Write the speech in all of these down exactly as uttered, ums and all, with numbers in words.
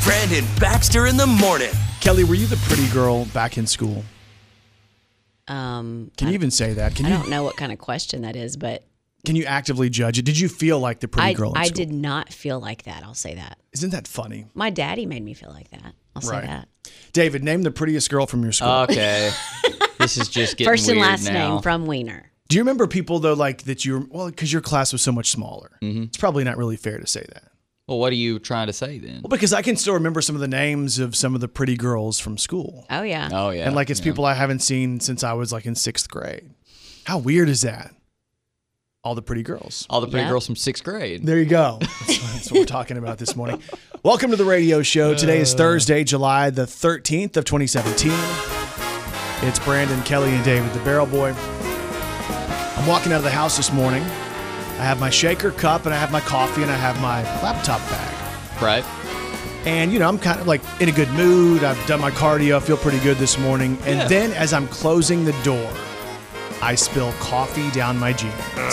Brandon Baxter in the morning. Kelly, were you the pretty girl back in school? Um, Can I, you even say that? Can I you? don't know what kind of question that is, but Can you actively judge it? Did you feel like the pretty I, girl in I school? did not feel like that. I'll say that. Isn't that funny? My daddy made me feel like that. I'll say Right. that. David, name the prettiest girl from your school. Okay. This is just getting First and weird last now. name from Wiener. Do you remember people though, like that you? Well, because your class was so much smaller. Mm-hmm. It's probably not really fair to say that. Well, what are you trying to say then? Well, because I can still remember some of the names of some of the pretty girls from school, Oh yeah. Oh, yeah. and like it's yeah. people I haven't seen since I was like in sixth grade. How weird is that? All the pretty girls. All the pretty Yeah. girls from sixth grade. There you go. That's, that's what we're talking about this morning. Welcome to the radio show. Today is Thursday, July the thirteenth of twenty seventeen. It's Brandon, Kelly, and David, the Barrel Boy. I'm walking out of the house this morning. I have my shaker cup, and I have my coffee, and I have my laptop bag. Right? And, you know, I'm kind of like in a good mood. I've done my cardio. I feel pretty good this morning. And Yeah. then as I'm closing the door, I spill coffee down my jeans.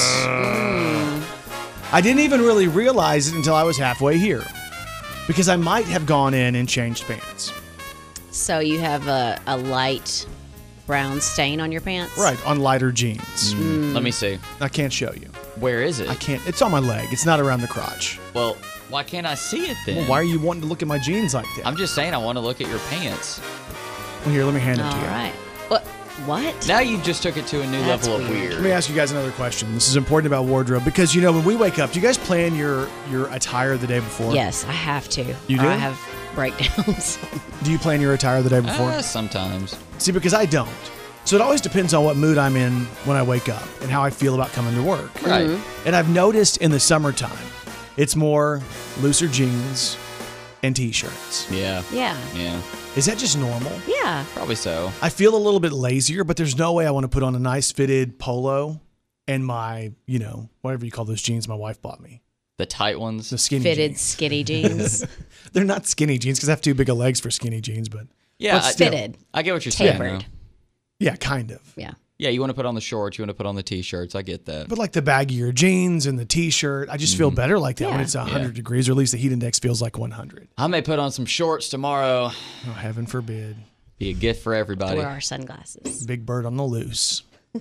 I didn't even really realize it until I was halfway here because I might have gone in and changed pants. So you have a, a light brown stain on your pants? Right, on lighter jeans. Let me see. I can't show you. Where is it? I can't. It's on my leg. It's not around the crotch. Well, why can't I see it then? Well, why are you wanting to look at my jeans like that? I'm just saying I want to look at your pants. Well, here, let me hand it All to you. right. What? What? Now you just took it to a new That's level of weird. weird. Let me ask you guys another question. This is important about wardrobe because, you know, when we wake up, do you guys plan your, your attire the day before? Yes, I have to. You Or do? I have breakdowns. Do you plan your attire the day before? Uh, sometimes. See, because I don't. So it always depends on what mood I'm in when I wake up and how I feel about coming to work. Right. Mm-hmm. And I've noticed in the summertime, it's more looser jeans and t-shirts. Yeah. yeah. Yeah. Is that just normal? Yeah. Probably so. I feel a little bit lazier, but there's no way I want to put on a nice fitted polo and my, you know, whatever you call those jeans my wife bought me. The tight ones. The skinny Fitted jeans. skinny jeans. They're not skinny jeans because I have too big of legs for skinny jeans, but Yeah. but I, still. Fitted. I get what you're saying. Tapered. though. yeah, kind of. Yeah. Yeah, you want to put on the shorts, you want to put on the t-shirts. I get that. But like the baggier jeans and the t-shirt, I just feel better like that when Yeah. it's one hundred degrees, or at least the heat index feels like one hundred. I may put on some shorts tomorrow. Oh, heaven forbid. Be a gift for everybody. Wear our sunglasses. Big bird on the loose.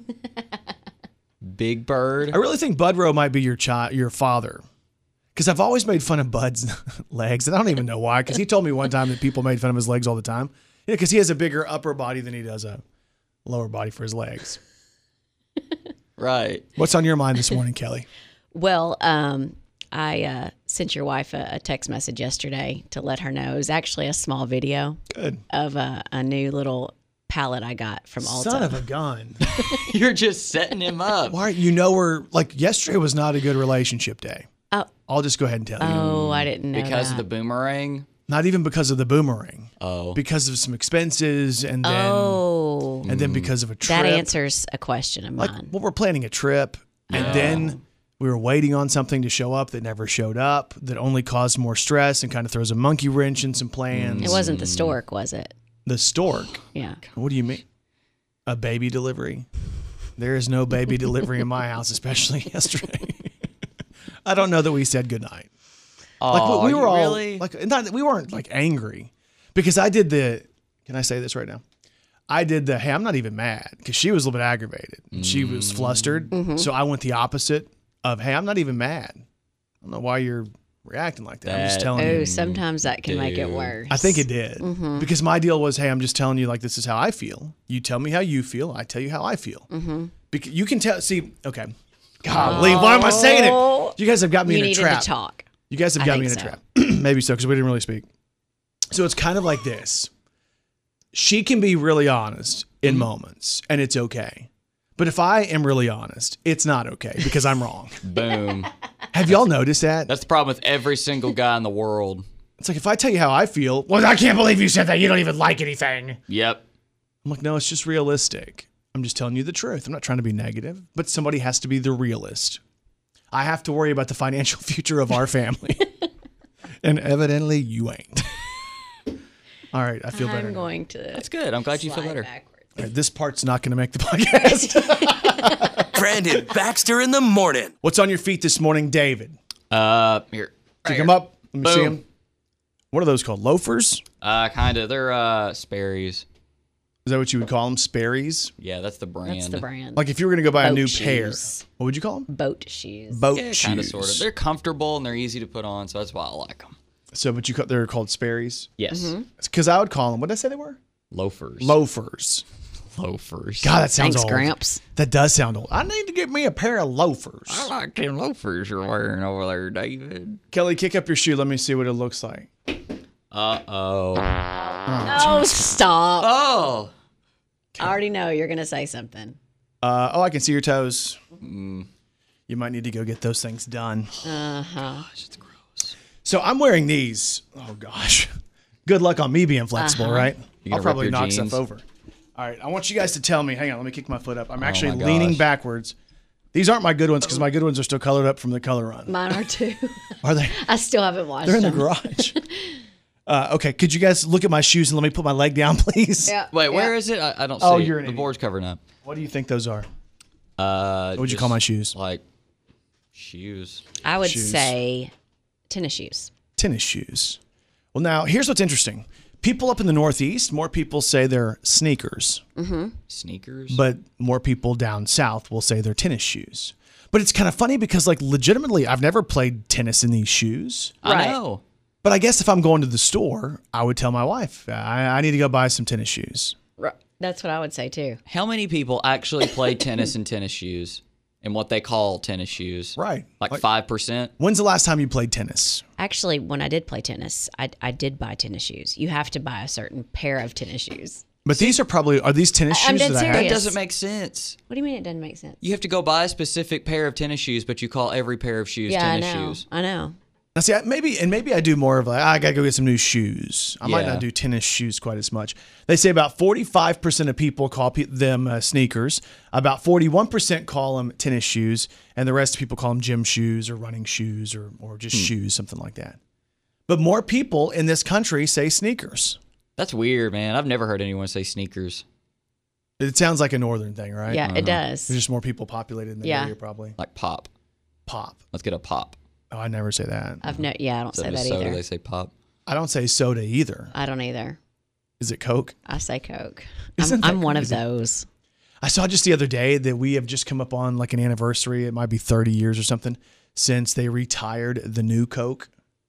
Big Bird. I really think Budrow might be your child, your father. Because I've always made fun of Bud's legs, and I don't even know why. Because he told me one time that people made fun of his legs all the time. Yeah, because he has a bigger upper body than he does a lower body for his legs. Right. What's on your mind this morning, Kelly? Well, um, I uh, sent your wife a, a text message yesterday to let her know. It was actually a small video Good. of a, a new little palette I got from Ulta. Son of a gun. You're just setting him up. Why? You know we're like yesterday was not a good relationship day. Oh. I'll just go ahead and tell you. Oh, I didn't know Because that. of the boomerang. Not even because of the boomerang. Oh. Because of some expenses, and then Oh, and then because of a trip. that answers a question of Like, mine. well, we're planning a trip, and then we were waiting on something to show up that never showed up, that only caused more stress and kind of throws a monkey wrench in some plans. It wasn't the stork, was it? The stork. Yeah. What do you mean? A baby delivery? There is no baby delivery in my house, especially yesterday. I don't know that we said goodnight. Like Oh, we, we were you all really? like, not we weren't like angry because I did the. Can I say this right now? I did the. Hey, I'm not even mad because she was a little bit aggravated. And She was flustered, so I went the opposite of. Hey, I'm not even mad. I don't know why you're reacting like that. I'm just That- telling Oh, you. sometimes that can make it Dude. worse. I think it did because my deal was, hey, I'm just telling you like this is how I feel. You tell me how you feel. I tell you how I feel. Mm-hmm. Because you can tell. See, okay. Golly, why am I saying it? You guys have got me You in a needed trap. to talk. You guys have I got me in a think so. trap. Maybe so, because we didn't really speak. So it's kind of like this. She can be really honest in Mm-hmm. moments, and it's okay. But if I am really honest, it's not okay because I'm wrong. Boom. Have y'all noticed that? That's the problem with every single guy in the world. It's like if I tell you how I feel, well, I can't believe you said that. You don't even like anything. Yep. I'm like, no, it's just realistic. I'm just telling you the truth. I'm not trying to be negative, but somebody has to be the realist. I have to worry about the financial future of our family. And evidently you ain't. All right, I feel better I'm now. going to. That's good. I'm glad you feel slide better. backwards. All right, this part's not going to make the podcast. Brandon Baxter in the morning. What's on your feet this morning, David? Uh, here. Pick him up. Let me see Boom. him. What are those called? Loafers? Uh, kind of. They're uh, Sperry's. Is that what you would call them? Sperry's? Yeah, that's the brand. That's the brand. Like if you were going to go buy a Boat new shoes. pair, what would you call them? Boat shoes. Boat Yeah, shoes. kind of, sort of. They're comfortable and they're easy to put on, so that's why I like them. So, but you ca- they're called Sperry's? Yes. Because I would call them, what did I say they were? Loafers. Loafers. Loafers. God, that sounds Thanks, old. Gramps. That does sound old. I need to get me a pair of loafers. I like them loafers you're wearing over there, David. Kelly, kick up your shoe. Let me see what it looks like. Uh-oh. Oh, stop. Oh! I already know you're going to say something. Uh, oh, I can see your toes. You might need to go get those things done. Uh-huh. It's gross. So I'm wearing these. Oh, gosh. Good luck on me being flexible, Uh-huh. right? You gonna I'll probably rip your knock jeans? stuff over. All right. I want you guys to tell me. Hang on. Let me kick my foot up. I'm actually Oh my leaning gosh. backwards. These aren't my good ones because my good ones are still colored up from the color run. Mine are too. Are they? I still haven't washed They're in the them. garage. Uh, okay. Could you guys look at my shoes and let me put my leg down, please? Yeah. Wait, yeah. where is it? I, I don't see Oh, it. you're an The idiot. board's covering up. What do you think those are? Uh, What would you just call my shoes? Like, shoes. I would Shoes. say tennis shoes. Tennis shoes. Well, now, here's what's interesting. People up in the Northeast, more people say they're sneakers, Sneakers? but more people down south will say they're tennis shoes. But it's kind of funny because, like, legitimately, I've never played tennis in these shoes. I Right. know. But I guess if I'm going to the store, I would tell my wife, I, I need to go buy some tennis shoes. Right. That's what I would say too. How many people actually play tennis in tennis shoes? In what they call tennis shoes? Right. Like, Like- five percent? When's the last time you played tennis? Actually, when I did play tennis, I, I did buy tennis shoes. You have to buy a certain pair of tennis shoes. But these are probably, are these tennis I- I'm shoes dead that I serious. have? That doesn't make sense. What do you mean it doesn't make sense? You have to go buy a specific pair of tennis shoes, but you call every pair of shoes yeah, I tennis know. shoes. I know. Now, see, I- maybe, and maybe I do more of like, I got to go get some new shoes. I might Yeah. not do tennis shoes quite as much. They say about forty-five percent of people call pe- them uh, sneakers. About forty-one percent call them tennis shoes. And the rest of people call them gym shoes or running shoes or, or just shoes, something like that. But more people in this country say sneakers. That's weird, man. I've never heard anyone say sneakers. It sounds like a northern thing, right? Yeah, it does. There's just more people populated in the Yeah. area, probably. Like pop. Pop. Let's get a pop. Oh, I never say that. I've no. Yeah, I don't Instead say of that soda, either. they say pop. I don't say soda either. I don't either. Is it Coke? I say Coke. Isn't I'm, that I'm one of crazy? those. I saw just the other day that we have just come up on like an anniversary. It might be thirty years or something since they retired the new Coke.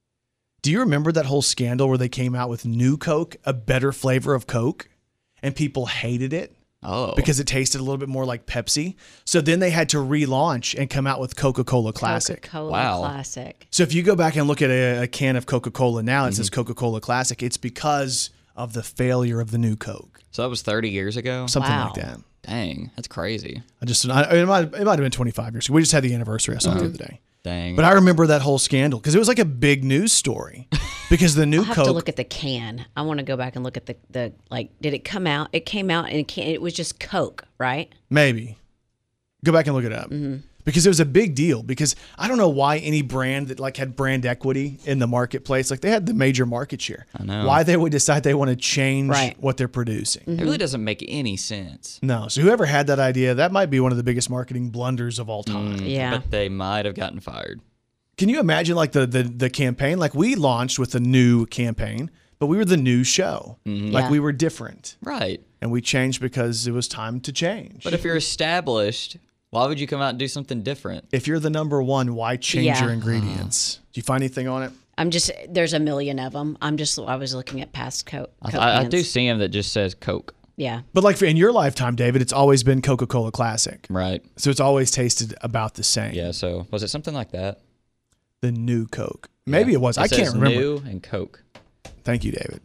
Do you remember that whole scandal where they came out with new Coke, a better flavor of Coke, and people hated it Oh. because it tasted a little bit more like Pepsi? So then they had to relaunch and come out with Coca-Cola Classic. Coca-Cola Wow. Classic. So if you go back and look at a, a can of Coca-Cola now, it Mm-hmm. says Coca-Cola Classic. It's because of the failure of the new Coke. So that was thirty years ago? Something Wow. like that. Dang, that's crazy. I just, I, it, might, it might have been twenty-five years ago. We just had the anniversary. I saw it the other day. Dang. But I remember that whole scandal because it was like a big news story because the new I'll have Coke. to look at the can. I want to go back and look at the, the like. Did it come out? It came out and it, can, it was just Coke, right? Maybe. Go back and look it up. Mm-hmm. Because it was a big deal because I don't know why any brand that like had brand equity in the marketplace, like they had the major market share. I know. Why they would decide they want to change Right. what they're producing. It really doesn't make any sense. No. So whoever had that idea, that might be one of the biggest marketing blunders of all time. Yeah. But they might have gotten fired. Can you imagine like the, the the campaign? Like we launched with a new campaign, but we were the new show. Like Yeah. we were different. Right. And we changed because it was time to change. But if you're established, why would you come out and do something different? if you're the number one, why change Yeah. your ingredients? Do you find anything on it? I'm just. There's a million of them. I'm just. I was looking at past Coke. Coke I, I cans. do see him that just says Coke. Yeah. But like for, in your lifetime, David, it's always been Coca-Cola Classic. Right. So it's always tasted about the same. Yeah, so was it something like that? The new Coke. Maybe Yeah. it was. It I says can't remember. New and Coke. Thank you, David.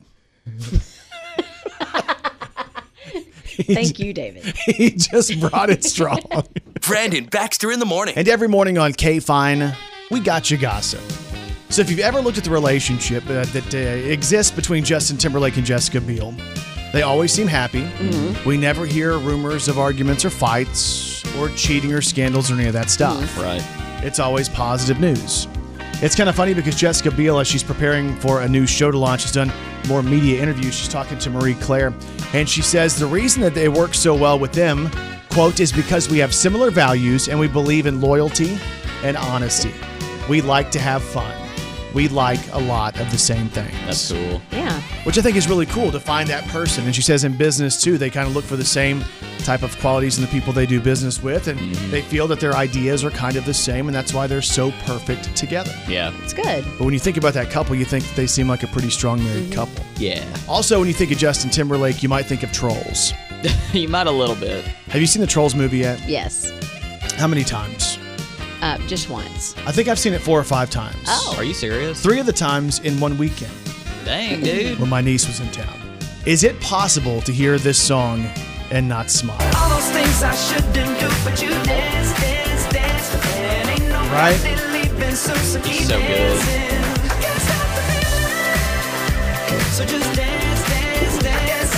Thank you, David. He just brought it strong. Brandon Baxter in the morning. And every morning on K-Fine, we got you gossip. So if you've ever looked at the relationship uh, that uh, exists between Justin Timberlake and Jessica Biel, they always seem happy. We never hear rumors of arguments or fights or cheating or scandals or any of that stuff. Right. It's always positive news. It's kind of funny because Jessica Biel, as she's preparing for a new show to launch, has done more media interviews. She's talking to Marie Claire, and she says the reason that they work so well with them, quote, is because we have similar values and we believe in loyalty and honesty. We like to have fun. we like a lot of the same things. That's cool. Yeah. Which I think is really cool to find that person. And she says in business, too, they kind of look for the same type of qualities in the people they do business with, and Mm-hmm. they feel that their ideas are kind of the same, and that's why they're so perfect together. Yeah. It's good. But when you think about that couple, you think they seem like a pretty strong married Mm-hmm. couple. Yeah. Also, when you think of Justin Timberlake, you might think of Trolls. You might a little bit. Have you seen the Trolls movie yet? Yes. How many times? Uh, just once. I think I've seen it four or five times. Oh. Are you serious? Three of the times in one weekend Dang, dude. when my niece was in town. Is it possible to hear this song and not smile? All those things I shouldn't do, but you dance, dance, dance, and ain't nobody Right? leaving, so, so keep So good. dancing. Can't stop the feeling. So just dance, dance, dance.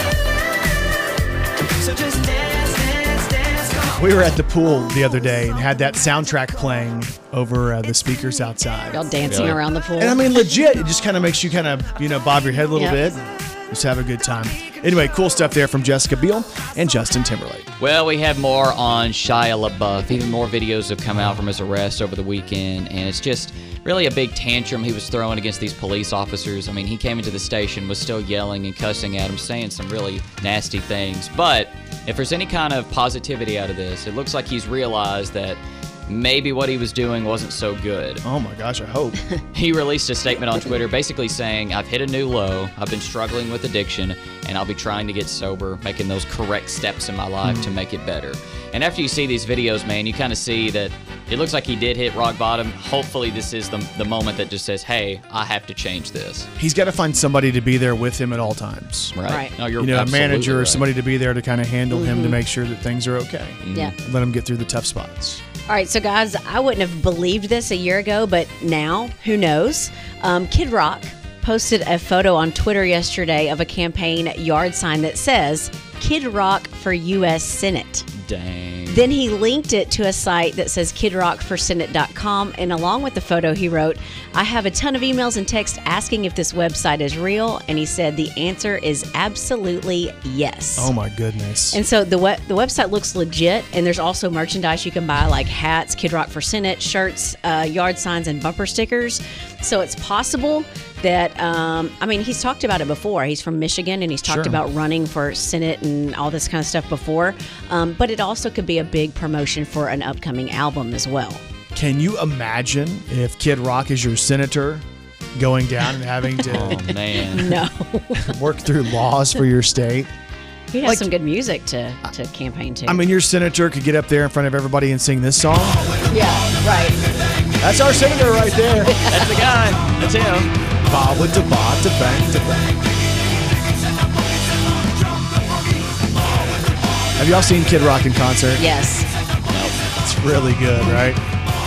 So just dance, dance, dance. Come on. We were at the pool the other day and had that soundtrack playing over uh, the speakers outside. Y'all dancing Really? around the pool. And I mean, legit, it just kind of makes you kind of, you know, bob your head a little Yep. bit. Just have a good time. Anyway, cool stuff there from Jessica Biel and Justin Timberlake. Well, we have more on Shia LaBeouf. Even more videos have come out from his arrest over the weekend, and it's just really a big tantrum he was throwing against these police officers. I mean, he came into the station, was still yelling and cussing at them, saying some really nasty things. But if there's any kind of positivity out of this, it looks like he's realized that maybe what he was doing wasn't so good. Oh my gosh, I hope. He released a statement on Twitter basically saying, I've hit a new low, I've been struggling with addiction, and I'll be trying to get sober, making those correct steps in my life to make it better. And after you see these videos, man, you kind of see that it looks like he did hit rock bottom. Hopefully this is the, the moment that just says, hey, I have to change this. He's got to find somebody to be there with him at all times. Right? Right. No, you're You know, a absolutely manager or right. somebody to be there to kind of handle him to make sure that things are okay. Yeah. Let him get through the tough spots. All right, so guys, I wouldn't have believed this a year ago, but now, who knows? Um, Kid Rock posted a photo on Twitter yesterday of a campaign yard sign that says, Kid Rock for U S Senate. Dang. Then he linked it to a site that says kid rock for senate dot com, and along with the photo, he wrote, I have a ton of emails and texts asking if this website is real, and he said the answer is absolutely yes. Oh my goodness. And so the web, the website looks legit, and there's also merchandise you can buy, like hats, Kid Rock for Senate, shirts, uh, yard signs, and bumper stickers. So it's possible that, um, I mean, he's talked about it before. He's from Michigan, and he's talked Sure. about running for Senate and all this kind of stuff before. Um, but it also could be a big promotion for an upcoming album as well. Can you imagine if Kid Rock is your senator going down and having to Oh, man. No. work through laws for your state? He has Like- some good music to, to campaign to. I mean, your senator could get up there in front of everybody and sing this song. yeah, right. That's our senator right there. That's the guy. That's him. Ba with the ba to bang to bang. Have y'all seen Kid Rock in concert? Yes. It's really good, right?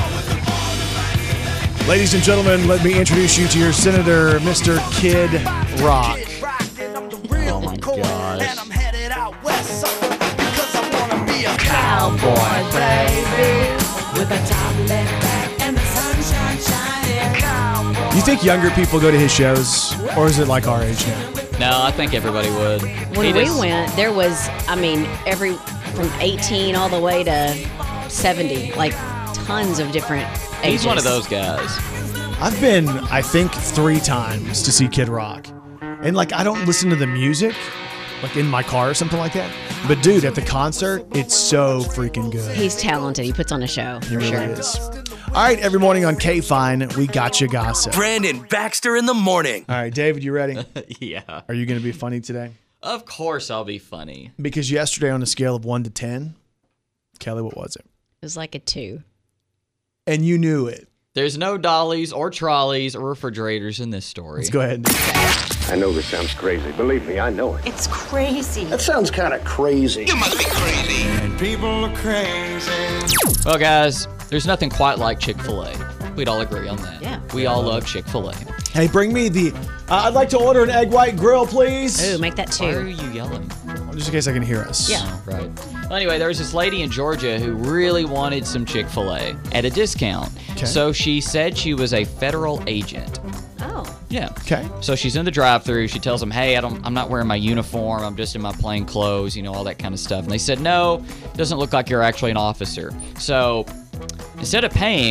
Ladies and gentlemen, let me introduce you to your senator, Mister Kid Rock. Oh my gosh. And I'm headed out west, sucker, because I wanna be a Cowboy, baby. with a top left back and the sunshine shining. Cowboy. You think younger people go to his shows, or is it like our age now? No, I think everybody would. When He we just- went, there was, I mean, every from eighteen all the way to seventy, like tons of different ages. He's one of those guys. I've been, I think, three times to see Kid Rock. And, like, I don't listen to the music, like, in my car or something like that. But, dude, at the concert, it's so freaking good. He's talented. He puts on a show, He for really sure. is. All right, every morning on K-Fine, we got you gossip. All Brandon Baxter in the morning. right, David, you ready? Yeah. Are you going to be funny today? Of course I'll be funny. Because yesterday on a scale of one to ten, Kelly, what was it? It was like a two. And you knew it. There's no dollies or trolleys or refrigerators in this story. Let's go ahead and I know this sounds crazy. Believe me, I know it. It's crazy. That sounds kind of crazy. People are crazy. Well, guys, there's nothing quite like Chick-fil-A. We'd all agree on that. Yeah. We all love Chick-fil-A. Hey, bring me the. Uh, I'd like to order an egg white grill, please. Ooh, make that Why are two. you yelling? Just in case I can hear us. Yeah. Oh, right. Well, anyway, there was this lady in Georgia who really wanted some Chick-fil-A at a discount. Okay. So she said she was a federal agent. Oh. Yeah. Okay. So she's in the drive-through. She tells them, "Hey, I don't, I'm not wearing my uniform. I'm just in my plain clothes. You know, all that kind of stuff." And they said, "No, doesn't look like you're actually an officer." So instead of paying,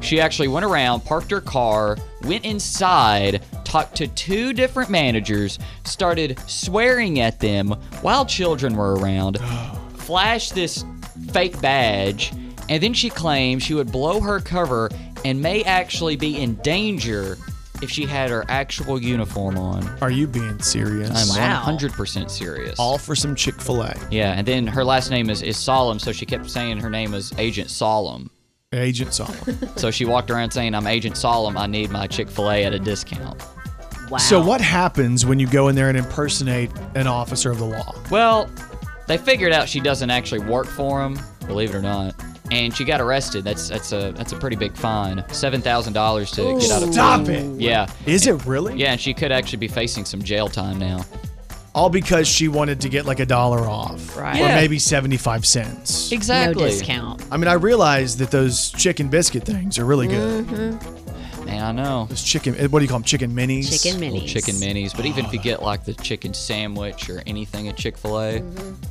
She actually went around, parked her car, went inside, talked to two different managers, started swearing at them while children were around, flashed this fake badge, and then she claimed she would blow her cover and may actually be in danger if she had her actual uniform on. Are you being serious? I'm Wow. one hundred percent serious. All for some Chick-fil-A. Yeah, and then her last name is, is Solemn, so she kept saying her name was Agent Solemn. Agent Solemn. So she walked around saying, I'm Agent Solemn, I need my Chick-fil-A at a discount. Wow. So what happens when you go in there and impersonate an officer of the law? Well, they figured out she doesn't actually work for him, believe it or not. And she got arrested. That's that's a that's a pretty big fine. seven thousand dollars to get out of Stop prison. it. Yeah. Is it really? Yeah, and she could actually be facing some jail time now. All because she wanted to get like a dollar off. Right. Or Yeah. maybe seventy-five cents. no Exactly. discount. I mean, I realize that those chicken biscuit things are really good. Man, I know. Those chicken, what do you call them? Chicken minis? Chicken Little minis. chicken minis. But even if you get like the chicken sandwich or anything at Chick-fil-A,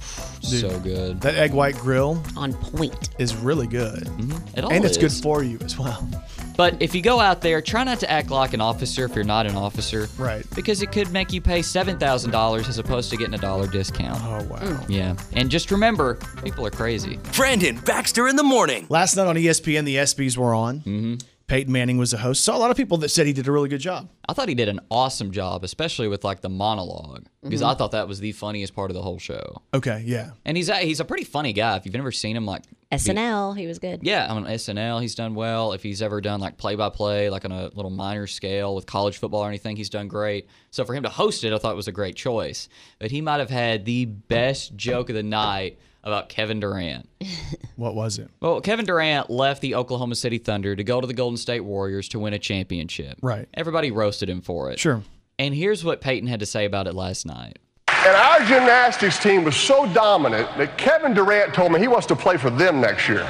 so good. That egg white grill On point. is really good. It all And it's good is. for you as well. But if you go out there, try not to act like an officer if you're not an officer. Right. Because it could make you pay seven thousand dollars as opposed to getting a dollar discount. Oh, wow. Yeah. And just remember, people are crazy. Brandon Baxter in the morning. Last night on E S P N, the ESPYs were on. Mm-hmm. Peyton Manning was the host. Saw a lot of people that said he did a really good job. I thought he did an awesome job, especially with like the monologue, because I thought that was the funniest part of the whole show. Okay, yeah. And he's a, he's a pretty funny guy. If you've never seen him, like S N L, he was good. yeah, on S N L, he's done well. If he's ever done like play by play, like on a little minor scale with college football or anything, he's done great. So for him to host it, I thought it was a great choice. But he might have had the best joke of the night about Kevin Durant. What was it? Well, Kevin Durant left the Oklahoma City Thunder to go to the Golden State Warriors to win a championship. Right. Everybody roasted him for it. Sure. And here's what Peyton had to say about it last night. And our gymnastics team was so dominant that Kevin Durant told me he wants to play for them next year.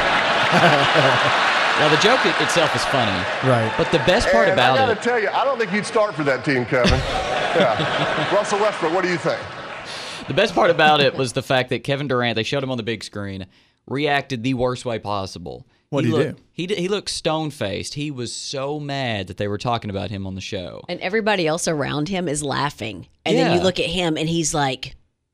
Now, the joke it- itself is funny. Right. But the best part and about I got it, to tell you, I don't think you'd start for that team, Kevin. Yeah. Russell Westbrook, what do you think? the best part about it was the fact that Kevin Durant, they showed him on the big screen, reacted the worst way possible. What'd he looked, do? He, did- he looked stone-faced. He was so mad that they were talking about him on the show. And everybody else around him is laughing. And then you Yeah. look at him and he's like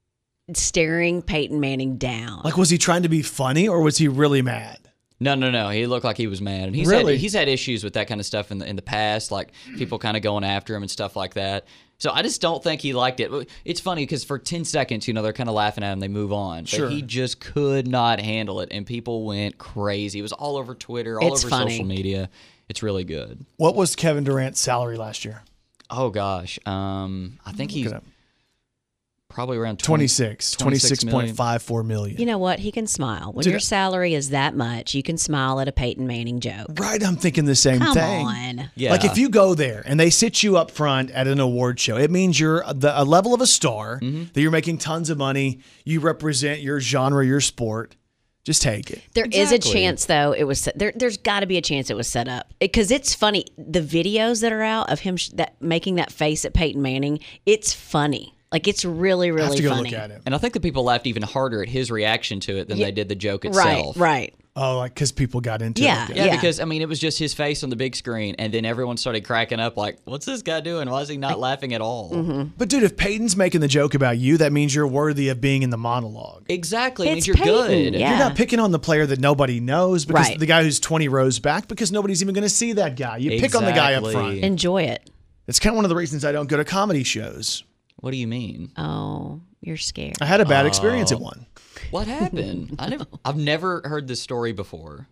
staring Peyton Manning down. Like, was he trying to be funny or was he really mad? No, no, no. He looked like he was mad, and he's Really? had he's had issues with that kind of stuff in the in the past, like people kind of going after him and stuff like that. So I just don't think he liked it. It's funny because for ten seconds, you know, they're kind of laughing at him, they move on, Sure. but he just could not handle it, and people went crazy. It was all over Twitter, all It's over funny. social media. It's really good. What was Kevin Durant's salary last year? Oh gosh, um, I think he's it up. probably around twenty, twenty-six. twenty-six twenty-six point five four million. You know what? He can smile. When Dude, your salary is that much, you can smile at a Peyton Manning joke. Right, I'm thinking the same Come thing. on. Yeah. Like if you go there and they sit you up front at an award show, it means you're the, a level of a star, Mm-hmm. that you're making tons of money, you represent your genre, your sport. Just take it. There is a Exactly. chance, though. It was there. There's got to be a chance it was set up because it's funny. The videos that are out of him sh- that making that face at Peyton Manning, it's funny. Like it's really, I have really to go funny. look at it. And I think the people laughed even harder at his reaction to it than Yeah. they did the joke Right, itself. right. Oh, like because people got into Yeah. it. Yeah, Yeah. because I mean, it was just his face on the big screen, and then everyone started cracking up, like, "What's this guy doing? Why is he not laughing at all?" Mm-hmm. But dude, if Peyton's making the joke about you, that means you're worthy of being in the monologue. Exactly, it It's means you're Peyton, good. yeah. You're not picking on the player that nobody knows because Right. the guy who's twenty rows back because nobody's even going to see that guy. You pick on the guy up Exactly. front. Enjoy it. It's kind of one of the reasons I don't go to comedy shows. What do you mean? Oh, you're scared. I had a bad experience at one. What happened? I never, I've never heard this story before.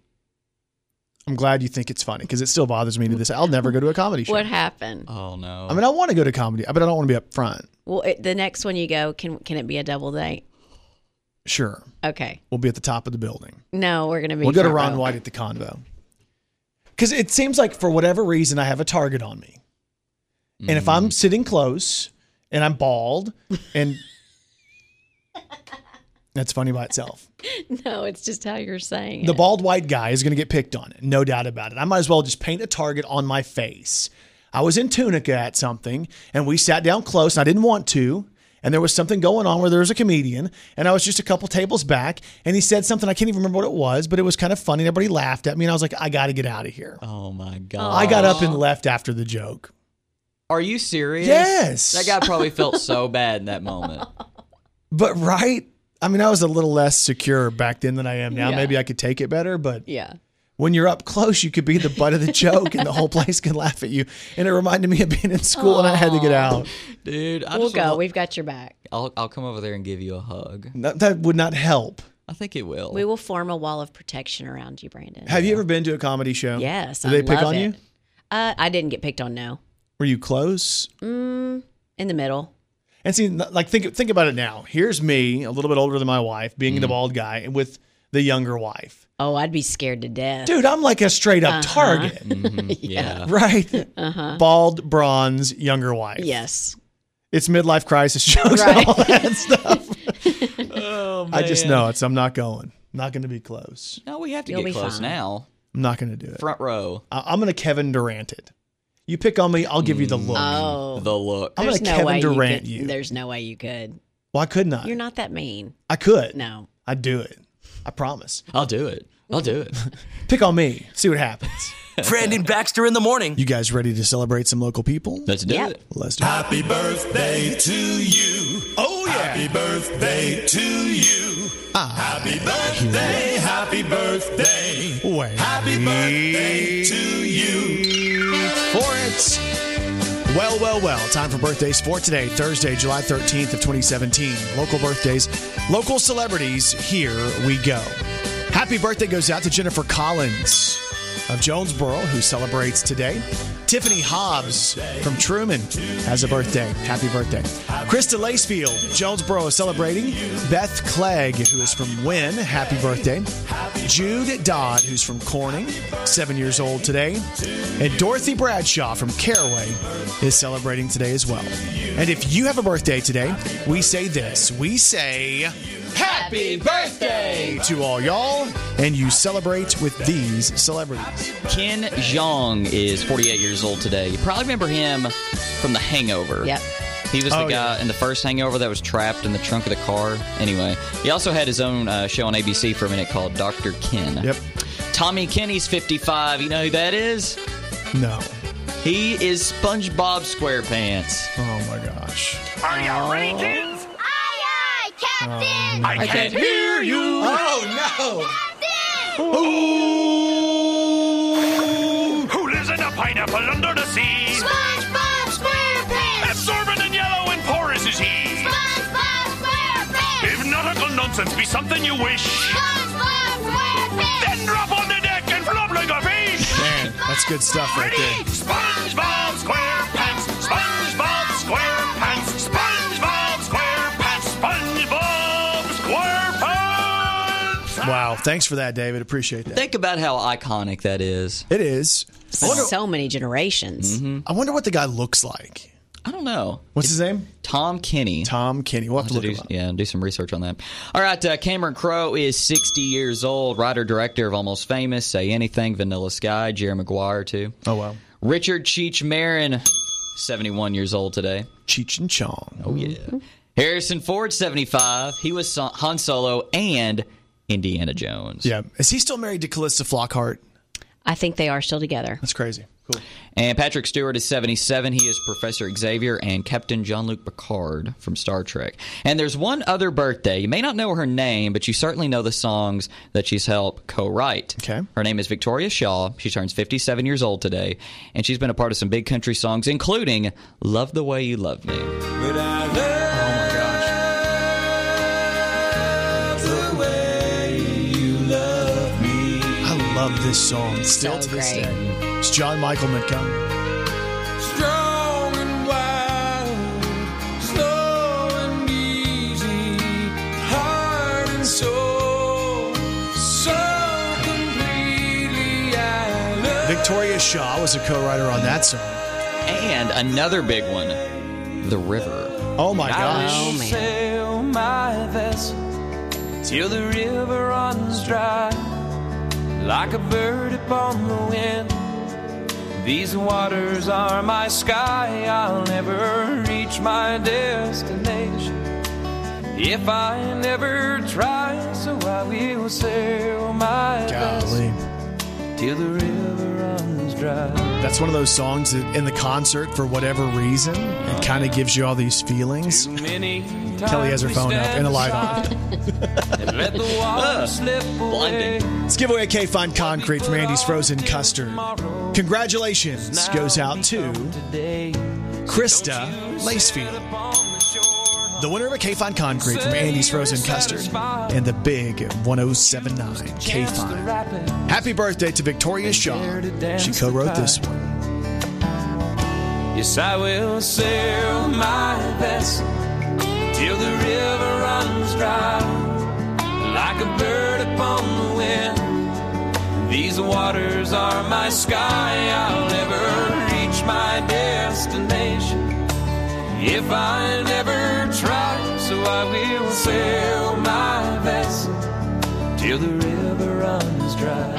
I'm glad you think it's funny because it still bothers me to this. I'll never go to a comedy show. What happened? Oh no! I mean, I want to go to comedy, but I don't want to be up front. Well, it, the next one you go, can can it be a double date? Sure. Okay. We'll be at the top of the building. No, we're gonna be. We'll go to front Ron row. White at the Convo. Because it seems like for whatever reason, I have a target on me. And if I'm sitting close and I'm bald and that's funny by itself. No, it's just how you're saying The it. bald white guy is going to get picked on it. No doubt about it. I might as well just paint a target on my face. I was in Tunica at something and we sat down close and I didn't want to. and there was something going on where there was a comedian, and I was just a couple tables back, and he said something, I can't even remember what it was, but it was kind of funny. Everybody laughed at me, and I was like, I got to get out of here. Oh, my God. I got up and left after the joke. Are you serious? Yes. That guy probably felt so bad in that moment. But right? I mean, I was a little less secure back then than I am now. Yeah. Maybe I could take it better, but Yeah. when you're up close, you could be the butt of the joke and the whole place can laugh at you. And it reminded me of being in school and I had to get out. Dude, I We'll just go. wanna- We've got your back. I'll, I'll come over there and give you a hug. That, that would not help. I think it will. We will form a wall of protection around you, Brandon. Have you ever been to a comedy show? Yes. Did I they pick love on it. you? Uh, I didn't get picked on, no. Were you close? In the middle. And see, like think think about it now. Here's me, a little bit older than my wife, being the bald guy, and with the younger wife. Oh, I'd be scared to death. Dude, I'm like a straight up target, Yeah. right? Bald, bronze, younger wife. Yes. It's midlife crisis jokes Right. and all that stuff. Oh, I just know it's. I'm not going. not going to be close. No, we have to You'll get be close fine. now. I'm not going to do it. Front row. I- I'm going to Kevin Durant it. You pick on me, I'll give you the look. Oh. The look. I'm There's gonna no Kevin way Durant you, you. could, There's no way you could. Why couldn't I? You're not that mean. I could. No. I'd do it. I promise. I'll do it. I'll do it. Pick on me. See what happens. Brandon Baxter in the morning. You guys ready to celebrate some local people? Let's do Yep. it. Let's do it. Happy birthday to you. Oh, yeah. Happy birthday to you. Happy birthday, happy birthday. Wait. Happy birthday to you. For it. Well, well, well. Time for birthdays for today, Thursday, July thirteenth of twenty seventeen. Local birthdays, local celebrities. Here we go. Happy birthday goes out to Jennifer Collins of Jonesboro, who celebrates today. Tiffany Hobbs from Truman has a birthday. Happy birthday. Krista Lacefield, Jonesboro, is celebrating. Beth Clegg, who is from Wynn, happy birthday. Jude Dodd, who's from Corning, seven years old today. And Dorothy Bradshaw from Caraway is celebrating today as well. And if you have a birthday today, we say this. We say happy birthday to all y'all, and you celebrate with these celebrities. Ken Jeong is forty-eight years old today. You probably remember him from The Hangover. Yep. He was the Oh, guy yeah. in the first Hangover that was trapped in the trunk of the car. Anyway, he also had his own uh, show on A B C for a minute called Doctor Ken. Yep. Tommy Kenny's fifty-five. You know who that is? No. He is SpongeBob SquarePants. Oh, my gosh. Are you ready, kids? Aye, aye, Captain! I can't hear you. Oh, Captain! Who lives in a pineapple under the sea? SpongeBob SquarePants! Absorbent and yellow and porous is he. SpongeBob SquarePants! If nautical nonsense be something you wish, SpongeBob SquarePants! then drop on the deck and flop like a fish. Man, that's good stuff right Ready? there. SpongeBob SquarePants. SpongeBob SquarePants. SpongeBob SquarePants. SpongeBob SquarePants. Wow. Thanks for that, David. Appreciate that. Think about how iconic that is. It is. I wonder, So many generations. I wonder what the guy looks like. I don't know. What's his name? Tom Kenny. Tom Kenny. We'll have to To look do, him up. yeah, do some research on that. All right, uh, Cameron Crowe is sixty years old, writer-director of Almost Famous, Say Anything, Vanilla Sky, Jerry Maguire, too. Oh, wow. Richard Cheech Marin, seventy-one years old today. Cheech and Chong. Oh, yeah. Harrison Ford, seventy-five. He was Son- Han Solo and Indiana Jones. Yeah. Is he still married to Callista Flockhart? I think they are still together. That's crazy. Cool. And Patrick Stewart is seventy-seven. He is Professor Xavier and Captain Jean-Luc Picard from Star Trek. And there's one other birthday. You may not know her name, but you certainly know the songs that she's helped co-write. Okay. Her name is Victoria Shaw. She turns fifty-seven years old today, and she's been a part of some big country songs, including Love the Way You Love Me. But I love Oh, my gosh. the way you love me. I love this song. Still So to this great. day. It's John Michael Montgomery. Strong and wild, slow and easy, heart and soul, so completely I love. Victoria Shaw was a co-writer on that song. And another big one, The River. Oh, my gosh. Oh, man. Sail my vessel till the river runs dry, like a bird upon the wind. These waters are my sky. I'll never reach my destination if I never try. So I will sail my Golly. vessel till the river runs dry. That's one of those songs that in the concert, for whatever reason, it kind of gives you all these feelings. Kelly has her phone up and a light on. Let the water slip away. Let's give away a K-Fine Concrete from Andy's Frozen Custard. Congratulations goes out to Krista Lacefield, the winner of a K-Fine Concrete from Andy's Frozen Custard and the big one oh seven point nine K-Fine. Happy birthday to Victoria Shaw. She co-wrote this one. Yes, I will sail my vessel till the river runs dry, like a bird upon the wind. These waters are my sky. I'll never reach my destination if I never try. So I will sail my vessel till the river runs dry.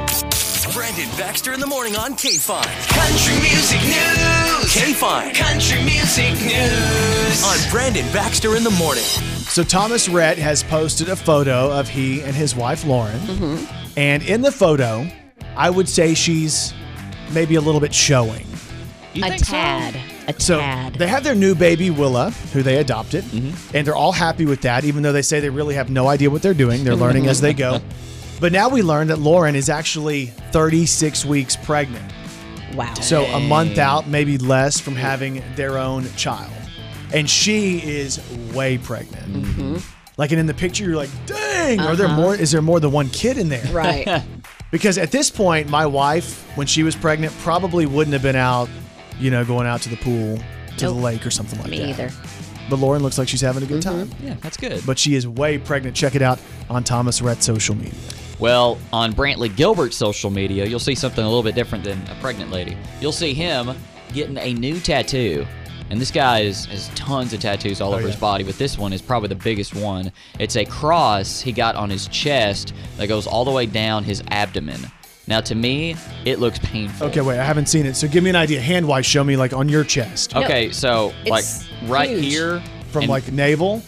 Brandon Baxter in the morning on K-Fine. Country music news. K-Fine. Country music news. On Brandon Baxter in the morning. So Thomas Rhett has posted a photo of he and his wife, Lauren. Mm-hmm. And in the photo, I would say she's maybe a little bit showing. You A think so? tad. A So tad. they have their new baby, Willa, who they adopted. Mm-hmm. And they're all happy with that, even though they say they really have no idea what they're doing. They're learning as they go. But now we learned that Lauren is actually thirty-six weeks pregnant. Wow. So a month out, maybe less, from having their own child. And she is way pregnant. Mm-hmm. Like, and in the picture, you're like, dang, are there more? Is there more than one kid in there? Right. Because at this point, my wife, when she was pregnant, probably wouldn't have been out, you know, going out to the pool, to Nope. the lake or something like Me that. either. But Lauren looks like she's having a good time. Yeah, that's good. But she is way pregnant. Check it out on Thomas Rhett's social media. Well, on Brantley Gilbert's social media, you'll see something a little bit different than a pregnant lady. You'll see him getting a new tattoo. And this guy is, has tons of tattoos all Oh, over yeah. his body, but this one is probably the biggest one. It's a cross he got on his chest that goes all the way down his abdomen. Now, to me, it looks painful. Okay, wait, I haven't seen it. So give me an idea. Hand-wise, show me, like, on your chest. Okay, so, like, It's right huge. here. From, and- like, navel.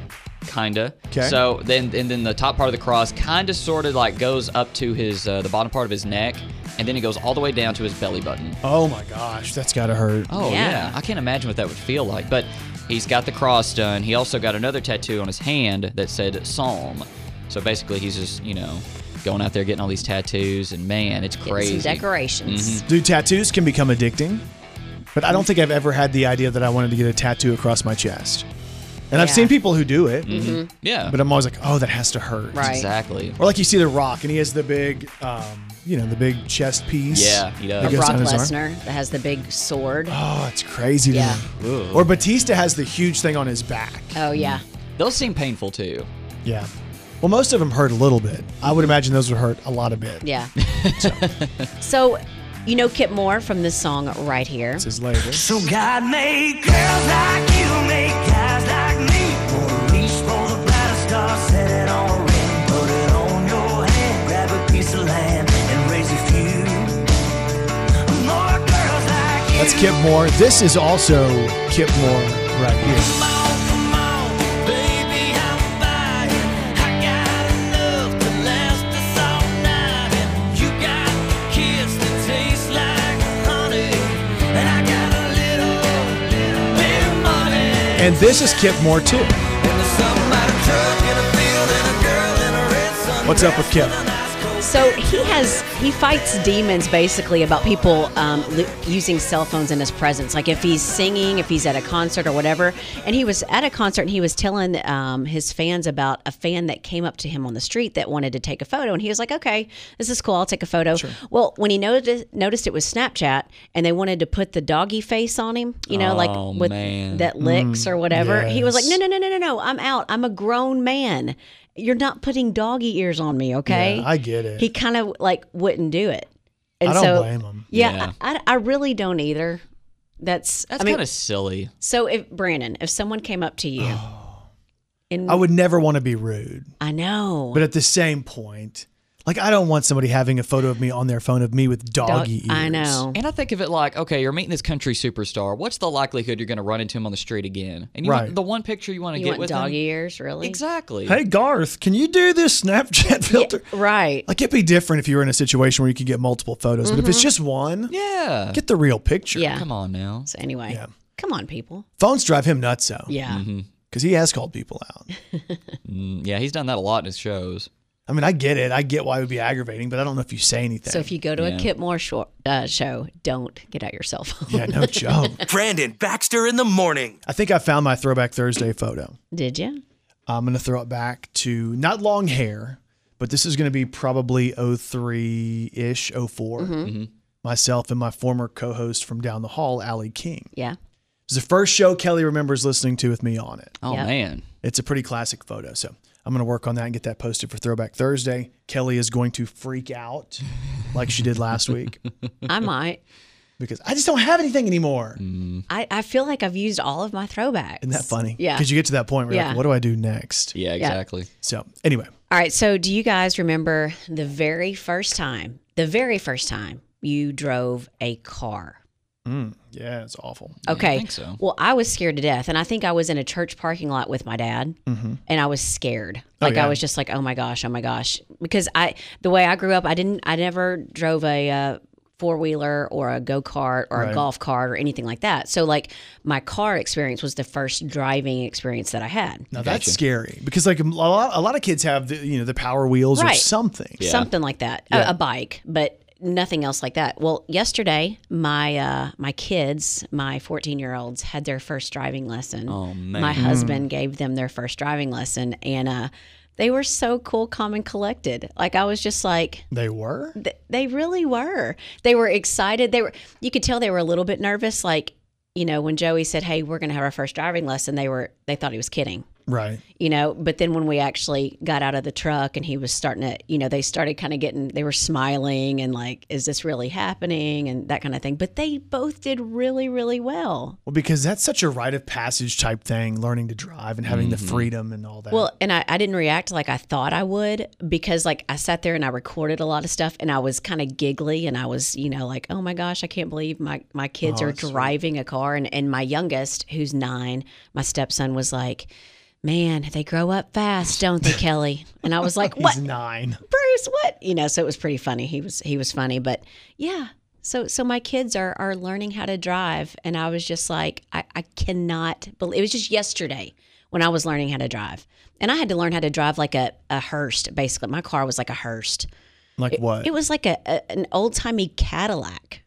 Kinda. 'Kay. So then, and then the top part of the cross kind of, sort of, like goes up to his uh, the bottom part of his neck, and then it goes all the way down to his belly button. Oh, my gosh. That's got to hurt. Oh Yeah. yeah. I can't imagine what that would feel like. But he's got the cross done. He also got another tattoo on his hand that said Psalm. So basically, he's just you know going out there getting all these tattoos, and man, it's Getting crazy. some decorations. Dude, tattoos can become addicting. But I don't think I've ever had the idea that I wanted to get a tattoo across my chest. And I've Yeah. seen people who do it. Mm-hmm. Yeah. But I'm always like, oh, that has to hurt. Right. Exactly. Or like you see The Rock, and he has the big, um, you know, the big chest piece. Yeah, he does. that Or goes Brock down his arm. Lesnar that has the big sword. Oh, it's crazy. to Yeah. me. Or Batista has the huge thing on his back. Oh, yeah. Those seem painful too. Yeah. Well, most of them hurt a little bit. I would imagine those would hurt a lot of bit. Yeah. So, you know Kip Moore from this song right here. This is later. So God made girls like you, make guys like me. For reach for the brightest star, set it on a ring, put it on your hand, grab a piece of land and raise a few. More girls like you. That's Kip Moore. This is also Kip Moore right here. Come on, come on, baby, I'm buying. I got enough to last us all night. And you got a kiss that tastes like honey. And I got a little, little bit of money. And this is Kip Moore, too. And there's something about a truck in a field and a girl in a red sun. What's up with Kip? So he has he fights demons basically about people um, li- using cell phones in his presence. Like if he's singing, if he's at a concert or whatever. And he was at a concert and he was telling um, his fans about a fan that came up to him on the street that wanted to take a photo. And he was like, "Okay, this is cool. I'll take a photo." Well, when he noticed noticed it was Snapchat and they wanted to put the doggy face on him, you know, Oh, like with man. that licks or whatever. He was like, yes. "No, no, no, no, no, no. I'm out. I'm a grown man. You're not putting doggy ears on me, okay?" Yeah, I get it. He kind of like wouldn't do it. And I don't so, blame him. Yeah, Yeah. I, I, I really don't either. That's That's I mean, kind of silly. so if Brandon, if someone came up to you, and I would never want to be rude. I know, But at the same point, Like, I don't want somebody having a photo of me on their phone of me with doggy ears. I know. And I think of it like, okay, you're meeting this country superstar. What's the likelihood you're going to run into him on the street again? And you Right. want the one picture you want to You get want with doggy him. ears, really? Exactly. Hey, Garth, can you do this Snapchat filter? Right. Like, it'd be different if you were in a situation where you could get multiple photos. But if it's just one, Yeah. get the real picture. Yeah. Come on now. So anyway, Yeah. come on, people. Phones drive him nuts, though. Yeah. Because he has called people out. Mm, yeah, he's done that a lot in his shows. I mean, I get it. I get why it would be aggravating, but I don't know if you say anything. So if you go to Yeah. a Kip Moore show, uh, show, don't get out your cell phone. Yeah, no joke. Brandon Baxter in the morning. I think I found my Throwback Thursday photo. Did you? I'm going to throw it back to not long hair, but this is going to be probably oh three-ish, oh four. Mm-hmm. Myself and my former co-host from down the hall, Allie King. Yeah. It's the first show Kelly remembers listening to with me on it. Oh, Yep. man. It's a pretty classic photo. So I'm going to work on that and get that posted for Throwback Thursday. Kelly is going to freak out like she did last week I might. because I just don't have anything anymore. I, I feel like I've used all of my throwbacks. Isn't that funny? Yeah. Because you get to that point where you're Yeah. like, what do I do next? Yeah, exactly. So anyway, All right. So do you guys remember the very first time, the very first time you drove a car? mm, yeah, it's awful. Okay. I think so. Well, I was scared to death. And I think I was in a church parking lot with my dad Mm-hmm. and I was scared. Oh, Like yeah. I was just like, oh my gosh, oh my gosh. Because I, the way I grew up, I didn't, I never drove a uh, four wheeler or a go kart or Right. a golf cart or anything like that. So like my car experience was the first driving experience that I had. Now that's Gotcha. scary because like a lot, a lot of kids have the, you know, the Power Wheels or Right. something. Yeah. Something like that, Yeah. a, a bike, but nothing else like that. Well, yesterday, my uh, my kids, my fourteen year olds, had their first driving lesson. Oh, man. My Mm. husband gave them their first driving lesson, and uh, they were so cool, calm, and collected. Like I was just like, They were? th- they really were. They were excited. They were. You could tell they were a little bit nervous. Like, you know, when Joey said, "Hey, we're going to have our first driving lesson," they were. They thought he was kidding. Right. You know, but then when we actually got out of the truck and he was starting to, you know, they started kind of getting, they were smiling and like, is this really happening and that kind of thing. But they both did really, really well. Well, because that's such a rite of passage type thing, learning to drive and having the freedom and all that. Well, and I, I didn't react like I thought I would because like I sat there and I recorded a lot of stuff and I was kind of giggly and I was, you know, like, oh my gosh, I can't believe my, my kids Oh, are that's sweet. driving a car. And, and my youngest, who's nine, my stepson was like, man, they grow up fast, don't they, Kelly? And I was like, what? He's nine. Bruce, what? You know, so it was pretty funny. He was he was funny, but yeah. So so my kids are are learning how to drive, and I was just like, I, I cannot believe it was just yesterday when I was learning how to drive, and I had to learn how to drive like a a Hearst. Basically, my car was like a Hearst. Like what? It was like a, a an old timey Cadillac.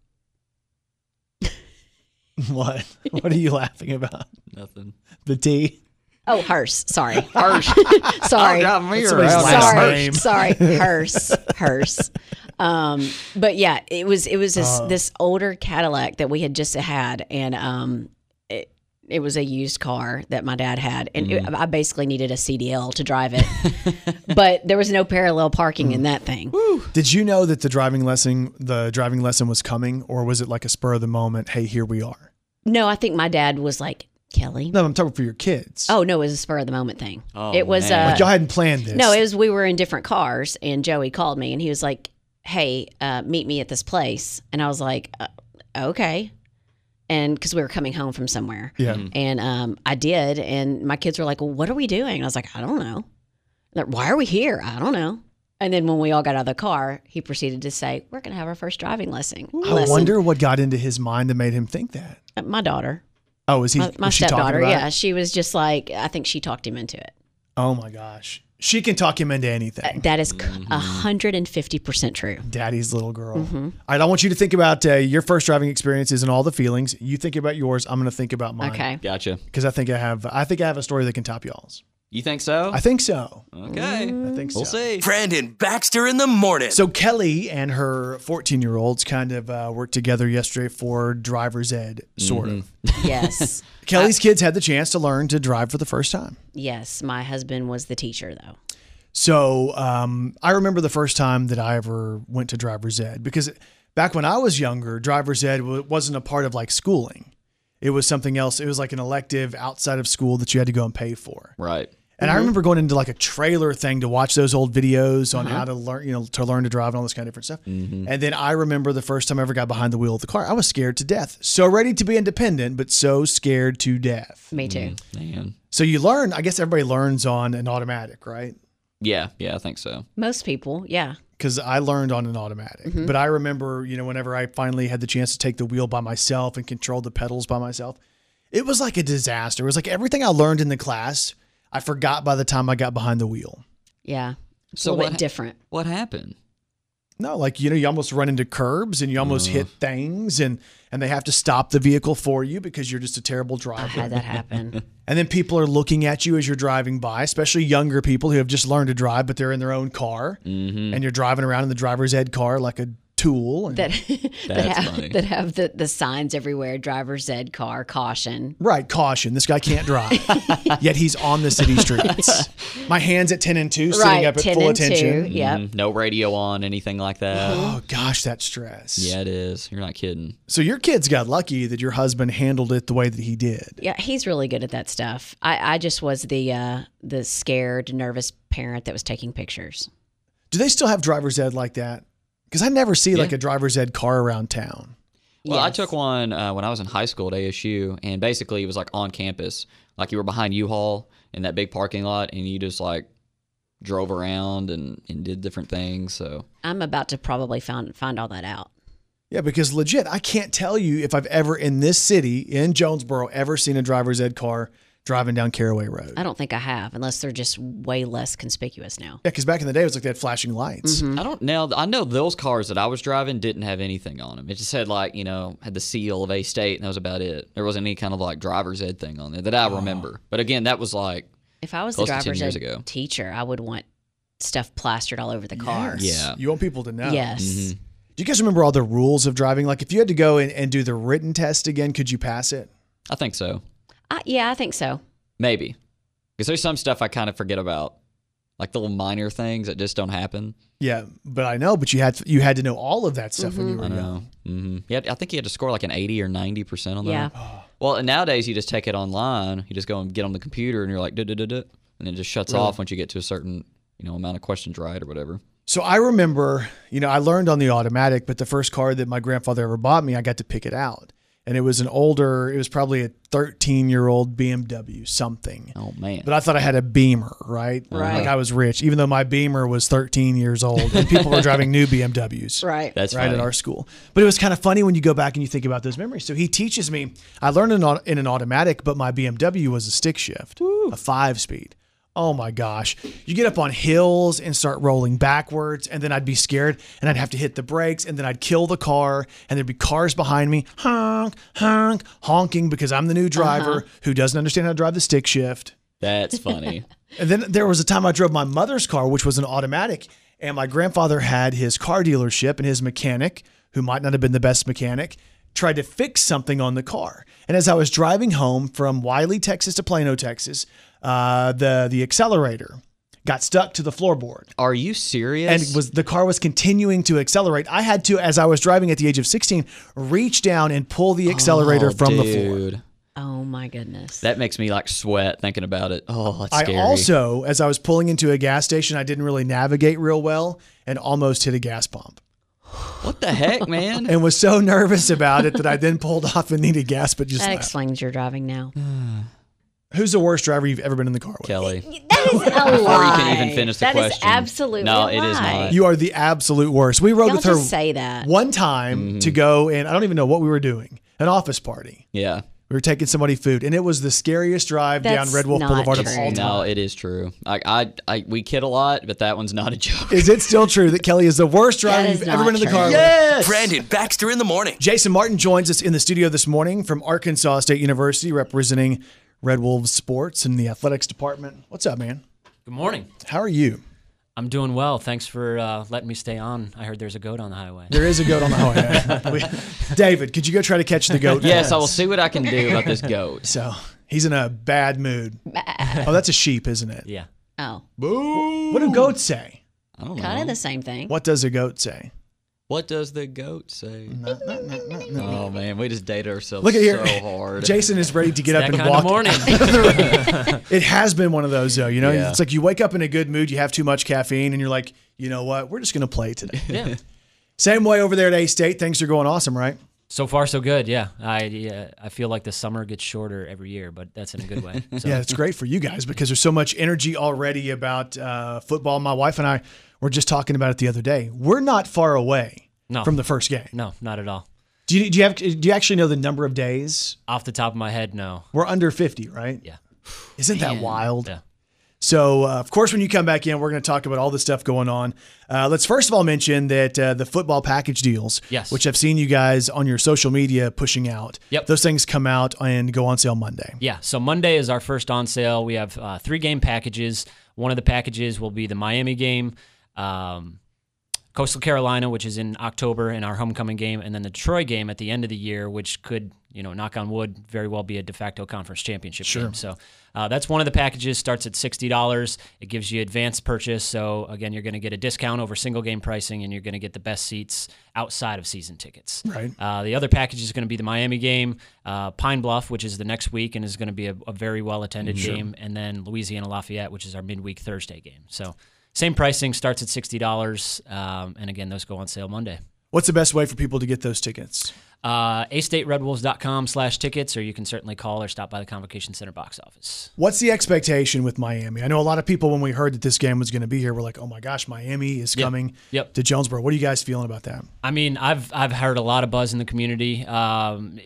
What? What are you laughing about? Nothing. The T? Oh, Hearst. Sorry, Hearst. Sorry. Oh, got me That's somebody's around. last sorry, name. sorry, Hearst, Hearst. Um, but yeah, it was it was this Oh. this older Cadillac that we had just had, and um, it it was a used car that my dad had, and it, I basically needed a C D L to drive it, but there was no parallel parking in that thing. Did you know that the driving lesson, the driving lesson was coming, or was it like a spur of the moment? Hey, here we are. No, I think my dad was like, Kelly. No, I'm talking for your kids. Oh no, it was a spur of the moment thing. Oh, it was man. uh, Like y'all hadn't planned this. No, it was we were in different cars, and Joey called me, and he was like, "Hey, uh, meet me at this place," and I was like, uh, "Okay," and because we were coming home from somewhere, Yeah. and um, I did, and my kids were like, well, "What are we doing?" And I was like, "I don't know." They're like, why are we here? I don't know. And then when we all got out of the car, he proceeded to say, "We're going to have our first driving lesson." I lesson. wonder what got into his mind that made him think that. Uh, My daughter, Oh, is he? my, my was she talking stepdaughter, about it? yeah, she was just like, I think she talked him into it. Oh my gosh, she can talk him into anything. That is a hundred and fifty percent true. Daddy's little girl. Mm-hmm. All right, I want you to think about uh, your first driving experiences and all the feelings. You think about yours. I'm going to think about mine. Okay. Gotcha. Because I think I have. I think I have a story that can top y'all's. You think so? I think so. Okay. I think so. We'll see. Brandon Baxter in the morning. So Kelly and her fourteen-year-olds kind of uh, worked together yesterday for driver's ed, sort of. Yes. Kelly's kids had the chance to learn to drive for the first time. Yes, my husband was the teacher, though. So um, I remember the first time that I ever went to driver's ed because back when I was younger, driver's ed w- wasn't a part of like schooling. It was something else. It was like an elective outside of school that you had to go and pay for. Right. And I remember going into like a trailer thing to watch those old videos on how to learn, you know, to learn to drive and all this kind of different stuff. Mm-hmm. And then I remember the first time I ever got behind the wheel of the car, I was scared to death. So ready to be independent, but so scared to death. Me too. Man. So you learn, I guess everybody learns on an automatic, right? Yeah, yeah, I think so. Most people, yeah. Because I learned on an automatic. Mm-hmm. But I remember, you know, whenever I finally had the chance to take the wheel by myself and control the pedals by myself, it was like a disaster. It was like everything I learned in the class, I forgot by the time I got behind the wheel. Yeah. It's So a little what bit ha- different. What happened? No, like, you know, you almost run into curbs and you almost hit things and, and they have to stop the vehicle for you because you're just a terrible driver. I had that happen. And then people are looking at you as you're driving by, especially younger people who have just learned to drive, but they're in their own car. Mm-hmm. And you're driving around in the driver's ed car like a tool. And, that that That's have funny. that have the, the signs everywhere, driver's ed car, caution. right, caution. This guy can't drive. Yet he's on the city streets. My hand's at ten and two, sitting Right, up at ten full and attention. two. Yep. Mhm. No radio on, anything like that. Oh, gosh, that stress. Yeah, it is. You're not kidding. So your kids got lucky that your husband handled it the way that he did. Yeah, he's really good at that stuff. I, I just was the uh, the scared, nervous parent that was taking pictures. Do they still have driver's ed like that? Because I never see like Yeah. a driver's ed car around town. Well, I Yes. took one uh, when I was in high school at A S U, and basically it was like on campus. Like you were behind U-Haul in that big parking lot, and you just like drove around and, and did different things. So I'm about to probably find find all that out. Yeah, because legit, I can't tell you if I've ever in this city, in Jonesboro, ever seen a driver's ed car driving down Caraway Road. I don't think I have, unless they're just way less conspicuous now. Yeah, because back in the day, it was like they had flashing lights. Mm-hmm. I don't know. I know those cars that I was driving didn't have anything on them. It just had like, you know, had the seal of A-State, and that was about it. There wasn't any kind of like driver's ed thing on there that I remember. But again, that was like If I was the close to ten driver's years ed ago. teacher, I would want stuff plastered all over the car. Yes. Yeah. You want people to know. Yes. Mm-hmm. Do you guys remember all the rules of driving? Like if you had to go and, and do the written test again, could you pass it? I think so. I, yeah, I think so. Maybe. Because there's some stuff I kind of forget about. Like the little minor things that just don't happen. Yeah, but I know, but you had you had to know all of that stuff when you were I young. know. Mm-hmm. Yeah, I think you had to score like an eighty or ninety percent on that. Yeah. Well, and nowadays you just take it online. You just go and get on the computer and you're like, duh, duh, duh, duh, and it just shuts Really? off once you get to a certain, you know, amount of questions right or whatever. So I remember, you know, I learned on the automatic, but the first car that my grandfather ever bought me, I got to pick it out. And it was an older, it was probably a thirteen-year-old B M W something. Oh, man. But I thought I had a Beamer, right? Right. Like I was rich, even though my Beamer was thirteen years old and people were driving new B M Ws. Right. That's right funny. at our school. But it was kind of funny when you go back and you think about those memories. So he teaches me, I learned in, au- in an automatic, but my B M W was a stick shift, a five speed. Oh my gosh. You get up on hills and start rolling backwards, and then I'd be scared and I'd have to hit the brakes, and then I'd kill the car, and there'd be cars behind me, honk, honk, honking because I'm the new driver Uh-huh. who doesn't understand how to drive the stick shift. That's funny. And then there was a time I drove my mother's car, which was an automatic, and my grandfather had his car dealership, and his mechanic, who might not have been the best mechanic, tried to fix something on the car. And as I was driving home from Wiley, Texas to Plano, Texas, uh, the the accelerator got stuck to the floorboard. Are you serious? And it was the car was continuing to accelerate. I had to, as I was driving at the age of sixteen, reach down and pull the accelerator Oh, from the floor. dude. Oh my goodness. That makes me like sweat thinking about it. Oh, that's scary. I also, as I was pulling into a gas station, I didn't really navigate real well and almost hit a gas pump. What the heck, man? And was so nervous about it that I then pulled off and needed gas, but just that left. explains your driving now. Who's the worst driver you've ever been in the car with? Kelly. That is a lie. Before you can even finish the That is question. absolutely No, a it is lie. not. You are the absolute worst. We rode Don't with her just say that. one time Mm-hmm. to go, and I don't even know what we were doing. An office party. Yeah. We were taking somebody food, and it was the scariest drive That's down Red Wolf not Boulevard of true. all time. No, it is true. I, I, I, we kid a lot, but that one's not a joke. Is it still true that Kelly is the worst driver That is you've ever not been in the true. car with? Yes. Brandon Baxter in the morning. Jason Martin joins us in the studio this morning from Arkansas State University, representing Red Wolves sports in the athletics department. What's up, man? Good morning. How are you? I'm doing well. Thanks for uh, letting me stay on. I heard there's a goat on the highway. There is a goat on the highway. We- David, could you go try to catch the goat? Yes, for I will us? see what I can do about this goat. So he's in a bad mood. Oh, that's a sheep, isn't it? Yeah. Oh, Boo. What do goats say? I don't know. kind of the same thing. What does a goat say? What does the goat say? Oh man, we just dated ourselves Look at so here. hard. Jason is ready to get It's up that and kind of walk. morning. It has been one of those, though. You know, Yeah. it's like you wake up in a good mood, you have too much caffeine, and you're like, you know what? We're just going to play today. Yeah. Same way over there at A-State. Things are going awesome, right? So far, so good. Yeah, I yeah, I feel like the summer gets shorter every year, but that's in a good way. So. Yeah, it's great for you guys because there's so much energy already about uh, football. My wife and I were just talking about it the other day. We're not far away No. from the first game. No, not at all. Do you, do you have? Do you actually know the number of days? Off the top of my head, no. We're under fifty, right? Yeah. Isn't that wild? Yeah. So, uh, of course, when you come back in, we're going to talk about all the stuff going on. Uh, let's first of all mention that uh, the football package deals, Yes. which I've seen you guys on your social media pushing out. Yep. Those things come out and go on sale Monday. Yeah, so Monday is our first on sale. We have uh, three game packages. One of the packages will be the Miami game, um, Coastal Carolina, which is in October, in our homecoming game, and then the Troy game at the end of the year, which could, you know, knock on wood, very well be a de facto conference championship Sure. game. So uh, that's one of the packages. Starts at sixty dollars. It gives you advanced purchase. So again, you're going to get a discount over single game pricing, and you're going to get the best seats outside of season tickets. Right. Uh, the other package is going to be the Miami game, uh, Pine Bluff, which is the next week and is going to be a, a very well attended Sure. game, and then Louisiana Lafayette, which is our midweek Thursday game. So same pricing, starts at sixty dollars, um, and again, those go on sale Monday. What's the best way for people to get those tickets? Uh, a state red wolves dot com slash tickets, or you can certainly call or stop by the Convocation Center box office. What's the expectation with Miami? I know a lot of people, when we heard that this game was going to be here, were like, oh my gosh, Miami is Yep. coming Yep. to Jonesboro. What are you guys feeling about that? I mean, I've I've heard a lot of buzz in the community. Um,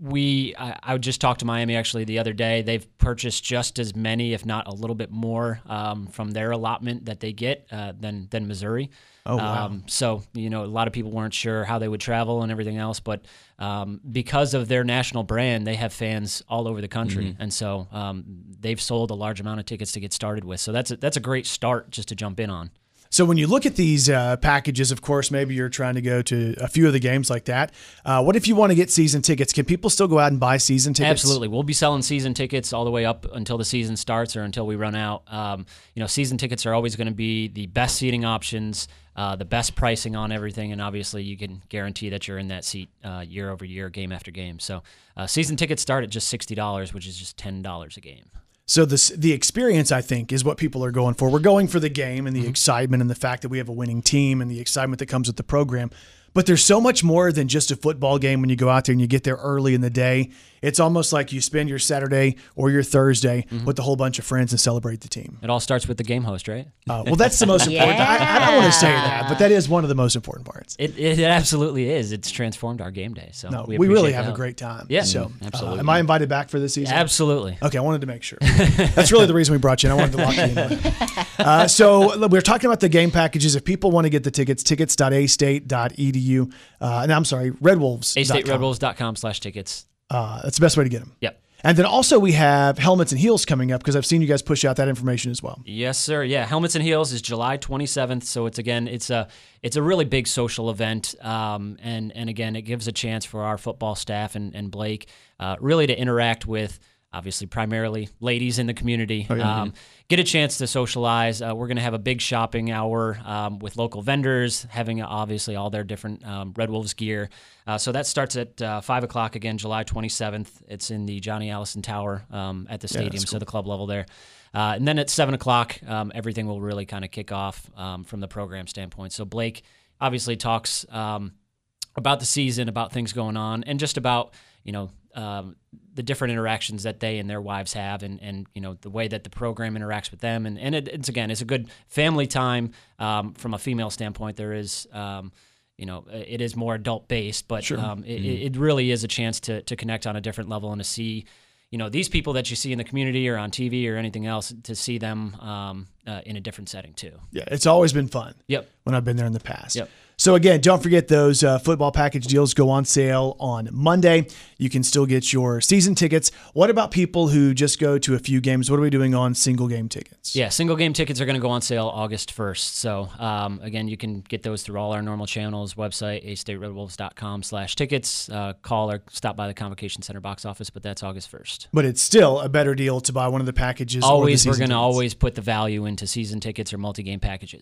we I, I just talked to Miami actually the other day. They've purchased just as many, if not a little bit more, um, from their allotment that they get uh, than than Missouri. Oh, wow. Um, so you know, a lot of people weren't sure how they would travel and everything else, but um, because of their national brand, they have fans all over the country, Mhm. and so um, they've sold a large amount of tickets to get started with. So that's a, that's a great start just to jump in on. So when you look at these uh, packages, of course, maybe you're trying to go to a few of the games like that. Uh, what if you want to get season tickets? Can people still go out and buy season tickets? Absolutely. We'll be selling season tickets all the way up until the season starts or until we run out. Um, you know, season tickets are always going to be the best seating options, uh, the best pricing on everything, and obviously you can guarantee that you're in that seat uh, year over year, game after game. So uh, season tickets start at just sixty dollars, which is just ten dollars a game. So this, the experience, I think, is what people are going for. We're going for the game and the excitement and the fact that we have a winning team and the excitement that comes with the program. But there's so much more than just a football game when you go out there and you get there early in the day. It's almost like you spend your Saturday or your Thursday with a whole bunch of friends and celebrate the team. It all starts with the game host, right? Uh, well, that's the most important. I, I don't want to say that, but that is one of the most important parts. It, it absolutely is. It's transformed our game day. So No, we, we, really appreciate have the a help. great time. Yeah, So, absolutely. uh, am I invited back for this season? Absolutely. Okay, I wanted to make sure. That's really the reason we brought you in. I wanted to lock you in. Uh, so look, we're talking about the game packages. If people want to get the tickets, tickets dot a state dot e d u. Uh, no, I'm sorry, red wolves. a state red wolves dot com slash tickets. Uh, that's the best way to get them. Yep. And then also we have helmets and heels coming up because I've seen you guys push out that information as well. Yes, sir. Yeah, Helmets and Heels is July twenty-seventh. So it's again, it's a it's a really big social event, um, and and again, it gives a chance for our football staff and and Blake uh, really to interact with. Obviously, primarily ladies in the community. Oh, yeah. um, get a chance to socialize. Uh, we're going to have a big shopping hour um, with local vendors, having obviously all their different um, Red Wolves gear. Uh, so that starts at uh, five o'clock again, July twenty-seventh. It's in the Johnny Allison Tower um, at the Yeah, stadium, that's so cool. the club level there. Uh, and then at seven o'clock, um, everything will really kind of kick off um, from the program standpoint. So Blake obviously talks um, about the season, about things going on, and just about, you know, um, the different interactions that they and their wives have, and, and you know, the way that the program interacts with them. And, and it, it's, again, it's a good family time um, from a female standpoint. There is, um, you know, it is more adult-based, but Sure. um, it, Mhm. it really is a chance to to connect on a different level and to see, you know, these people that you see in the community or on T V or anything else, to see them um, uh, in a different setting too. Yeah, it's always been fun. Yep. When I've been there in the past. Yep. So again, don't forget those uh, football package deals go on sale on Monday. You can still get your season tickets. What about people who just go to a few games? What are we doing on single game tickets? Yeah, single game tickets are going to go on sale August first. So um, again, you can get those through all our normal channels, website, a state red wolves dot com slash tickets, uh, call or stop by the Convocation Center box office, but that's August first. But it's still a better deal to buy one of the packages. or the Always, we're season going to tickets. always put the value into season tickets or multi-game packages.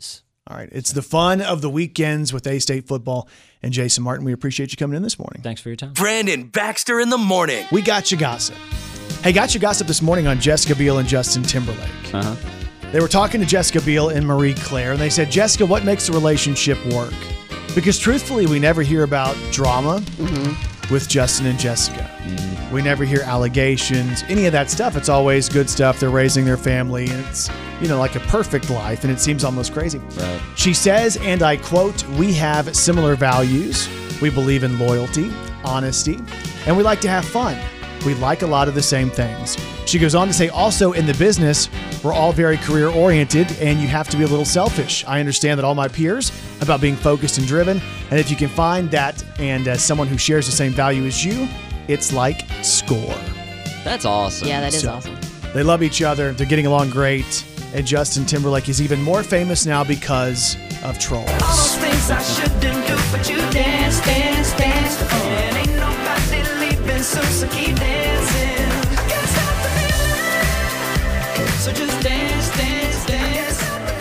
All right. It's the fun of the weekends with A-State football. And Jason Martin, we appreciate you coming in this morning. Thanks for your time. Brandon Baxter in the morning. We got you gossip. Hey, got you gossip this morning on Jessica Biel and Justin Timberlake. Uh-huh. They were talking to Jessica Biel and Marie Claire, and they said, Jessica, what makes a relationship work? Because truthfully, we never hear about drama mm-hmm. with Justin and Jessica. Mm-hmm. We never hear allegations, any of that stuff. It's always good stuff. They're raising their family, and it's, you know, like a perfect life, and it seems almost crazy. Right. She says, and I quote, we have similar values. We believe in loyalty, honesty, and we like to have fun. We like a lot of the same things. She goes on to say, also in the business, we're all very career-oriented, and you have to be a little selfish. I understand that all my peers about being focused and driven, and if you can find that and uh, someone who shares the same value as you, it's like score. That's awesome. Yeah, that is So, awesome. They love each other. They're getting along great. And Justin Timberlake is even more famous now because of Trolls. All those things I shouldn't do, but you dance, dance, dance. And ain't nobody leaving soon, so keep dancing. Can't stop the feeling. So just dance, dance, dance.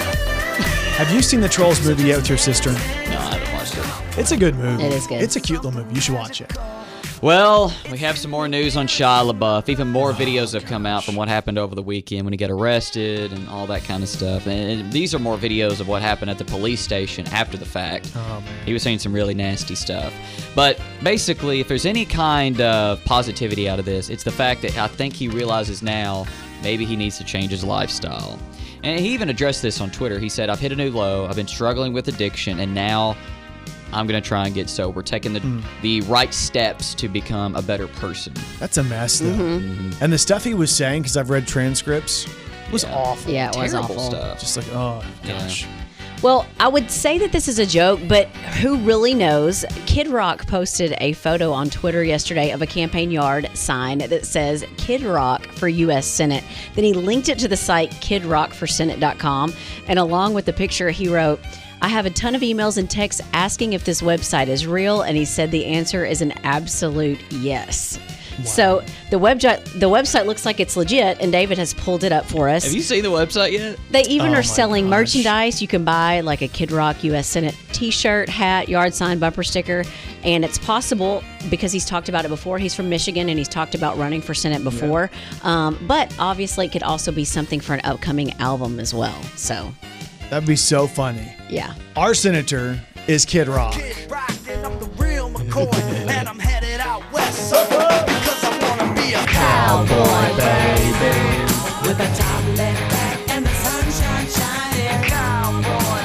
Have you seen the Trolls movie yet with your sister? No, I haven't watched it. It's a good movie. It is good. It's a cute little movie. You should watch it. Well, we have some more news on Shia LaBeouf. Even more videos have come out from what happened over the weekend when he got arrested and all that kind of stuff. And these are more videos of what happened at the police station after the fact. Oh, man. He was saying some really nasty stuff. But basically, if there's any kind of positivity out of this, it's the fact that I think he realizes now maybe he needs to change his lifestyle. And he even addressed this on Twitter. He said, I've hit a new low. I've been struggling with addiction, and now I'm going to try and get sober, taking the mm. the right steps to become a better person. That's a mess, though. Mm-hmm. Mm-hmm. And the stuff he was saying, because I've read transcripts, was Yeah. awful. Yeah, it was Terrible awful. stuff. Just like, oh, gosh. Yeah. Well, I would say that this is a joke, but who really knows? Kid Rock posted a photo on Twitter yesterday of a campaign yard sign that says Kid Rock for U S Senate. Then he linked it to the site kid rock for senate dot com. And along with the picture, he wrote, I have a ton of emails and texts asking if this website is real, and he said the answer is an absolute yes. Wow. So the website the website looks like it's legit, and David has pulled it up for us. Have you seen the website yet? They even Oh are my selling gosh. merchandise. You can buy like a Kid Rock U S Senate t-shirt, hat, yard sign, bumper sticker. And it's possible, because he's talked about it before, he's from Michigan and he's talked about running for Senate before. Yeah. Um, but obviously it could also be something for an upcoming album as well. So That'd be so funny. yeah. Our senator is Kid Rock. Kid Rock, and I'm the real McCoy, and I'm headed out west, so because I wanna be a cowboy, baby, with a top left back and the sunshine shining. Cowboy,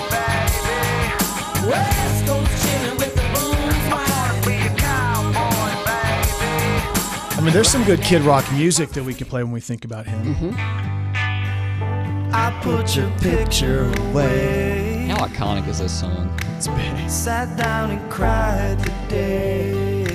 baby, West Coast chillin' with the blues whining. Be a cowboy, baby. I mean, there's some good Kid Rock music that we can play when we think about him. Mm-hmm. I put your picture away. How iconic is this song? It's big. Sat down and cried today.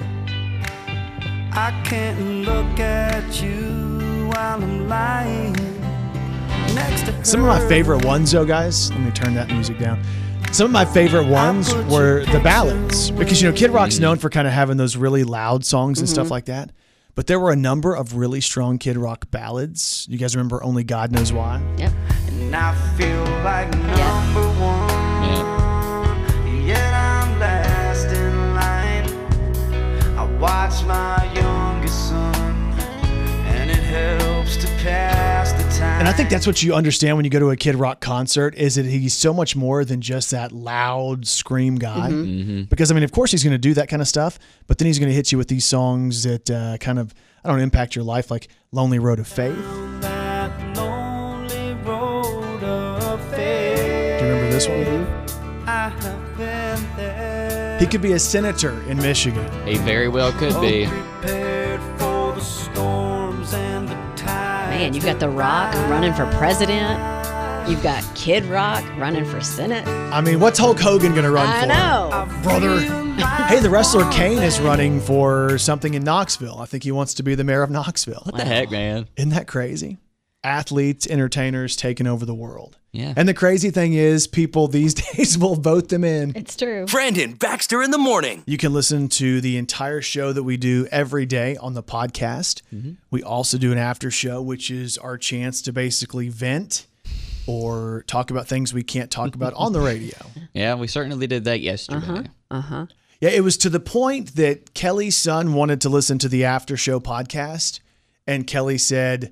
I can't look at you while I'm lying next to her. Some of my favorite ones, though, guys, let me turn that music down. Some of my favorite ones were the ballads, because, you know, Kid Rock's known for kind of having those really loud songs and Mm-hmm. stuff like that. But there were a number of really strong Kid Rock ballads. You guys remember Only God Knows Why? Yep. And I feel like number one. Yeah. Yet I'm last in line. I watch my youngest son, and it helps to pass the time. And I think that's what you understand when you go to a Kid Rock concert, is that he's so much more than just that loud scream guy. Mm-hmm. Because, I mean, of course he's going to do that kind of stuff, but then he's going to hit you with these songs that uh, kind of, I don't know, impact your life, like Lonely Road of Faith. Do That lonely road of faith. you remember this one? I have been there. He could be a senator in Michigan. He very well could be. Prepared for the storms and the tides. Man, you've got The Rock running for president. You've got Kid Rock running for Senate. I mean, what's Hulk Hogan going to run I for? know. Brother. Hey, the wrestler Kane is running for something in Knoxville. I think he wants to be the mayor of Knoxville. What the heck, man? Isn't that crazy? Athletes, entertainers taking over the world. Yeah. And the crazy thing is, people these days will vote them in. It's true. Brandon Baxter in the morning. You can listen to the entire show that we do every day on the podcast. Mm-hmm. We also do an after show, which is our chance to basically vent or talk about things we can't talk about on the radio. Yeah, we certainly did that yesterday. Uh-huh. Uh-huh. Yeah, it was to the point that Kelly's son wanted to listen to the after show podcast, and Kelly said,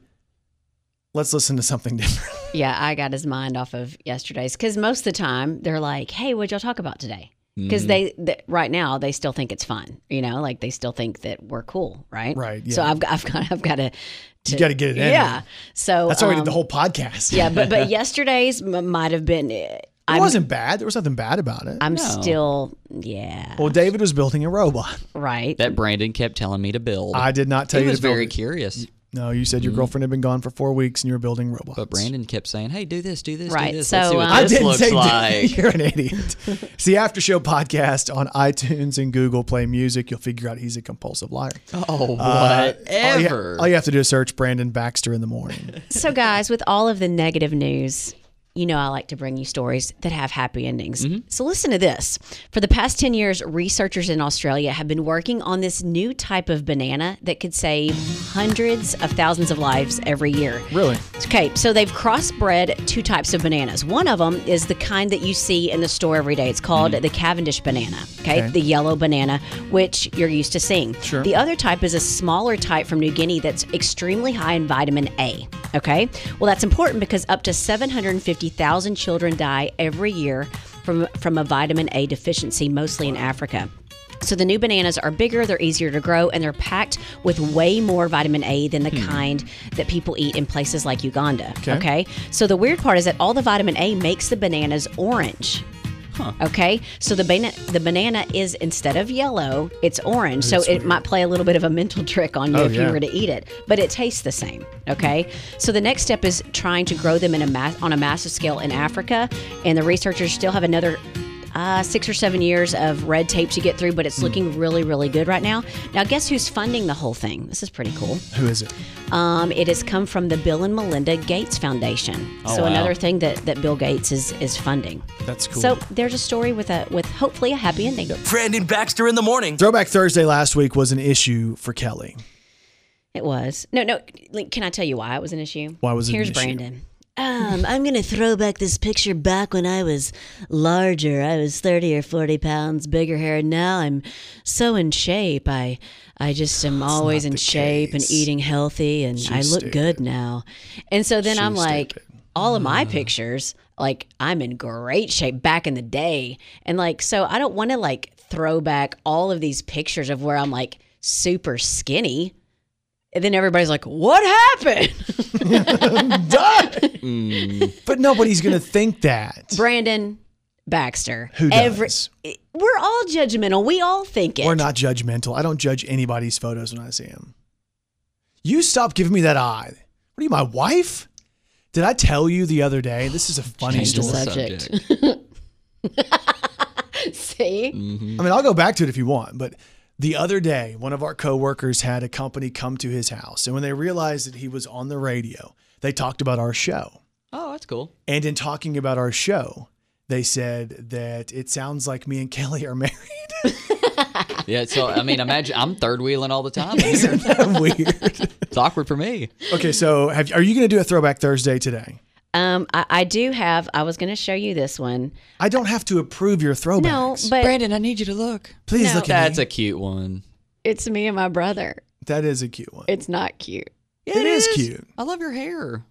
let's listen to something different. Yeah, I got his mind off of yesterday's because most of the time they're like, hey, what'd y'all talk about today? Because Mhm. they, they, right now, they still think it's fun. You know, like they still think that we're cool, right? Right, So yeah. I've got, I've got, I've got to. You got to get it in. Yeah. So That's why we did um, the whole podcast. Yeah, but but yesterday's m- might have been. It It wasn't bad. There was nothing bad about it. I'm still, yeah. Well, David was building a robot. Right. That Brandon kept telling me to build. I did not tell he you was to build very it. curious. No, you said your Mhm. girlfriend had been gone for four weeks and you were building robots. But Brandon kept saying, hey, do this, do this, Right, do this. so, Let's see what um, I this didn't looks say do- like. You're an idiot. It's the After Show podcast on iTunes and Google Play Music. You'll figure out he's a compulsive liar. Oh, Uh, all, you, whatever. all you have to do is search Brandon Baxter in the morning. So, guys, with all of the negative news, you know I like to bring you stories that have happy endings. So listen to this. For the past ten years, researchers in Australia have been working on this new type of banana that could save hundreds of thousands of lives every year. Really? Okay, so they've crossbred two types of bananas. One of them is the kind that you see in the store every day. It's called the Cavendish banana, okay? Okay. The yellow banana, which you're used to seeing. Sure. The other type is a smaller type from New Guinea that's extremely high in vitamin A, okay? Well, that's important because up to seven hundred fifty thousand children die every year from, from a vitamin A deficiency, mostly in Africa. So the new bananas are bigger, they're easier to grow, and they're packed with way more vitamin A than the kind that people eat in places like Uganda. Okay. Okay. So the weird part is that all the vitamin A makes the bananas orange. Huh. Okay, so the bana- the banana is, instead of yellow, it's orange. So That's it weird. might play a little bit of a mental trick on you Oh, if yeah. you were to eat it, but it tastes the same. Okay, so the next step is trying to grow them in a mass- on a massive scale in Africa, and the researchers still have another uh, six or seven years of red tape to get through, but Hmm. it's looking really, really good right now. Now, guess who's funding the whole thing? This is pretty cool. Who is it? Um, it has come from the Bill and Melinda Gates Foundation. Oh, so wow. another thing that, that Bill Gates is is funding. That's cool. So there's a story with a with hopefully a happy ending. Brandon Baxter in the morning. Throwback Thursday last week was an issue for Kelly. It was. No, no. like, Can I tell you why it was an issue? Why was it an Here's issue? Brandon. Um, I'm going to throw back this picture back when I was larger. I was thirty or forty pounds bigger hair. Now I'm so in shape. I I just am always not in the shape case. and eating healthy, and She's I look stupid. good now. And so then I'm She's like, stupid. all of my pictures, like I'm in great shape back in the day. And like, so I don't want to like throw back all of these pictures of where I'm like super skinny. And then everybody's like, what happened? Done. But nobody's going to think that. Brandon Baxter. Who does? We're all judgmental. We all think it. We're not judgmental. I don't judge anybody's photos when I see them. You stop giving me that eye. What are you, my wife? Did I tell you the other day? This is a funny Change the story. subject. See? I mean, I'll go back to it if you want, but the other day, one of our coworkers had a company come to his house, and when they realized that he was on the radio, they talked about our show. Oh, that's cool. And in talking about our show, they said that it sounds like me and Kelly are married. Yeah, so, I mean, imagine I'm third wheeling all the time. Isn't that weird? It's awkward for me. Okay, so have, are you going to do a Throwback Thursday today? Um, I, I do have, I was going to show you this one. I don't have to approve your throwbacks. No, but Brandon, I need you to look. Please No. look at That's me. a cute one. it's me and my brother. That is a cute one. It's not cute. Yeah, it is cute. I love your hair.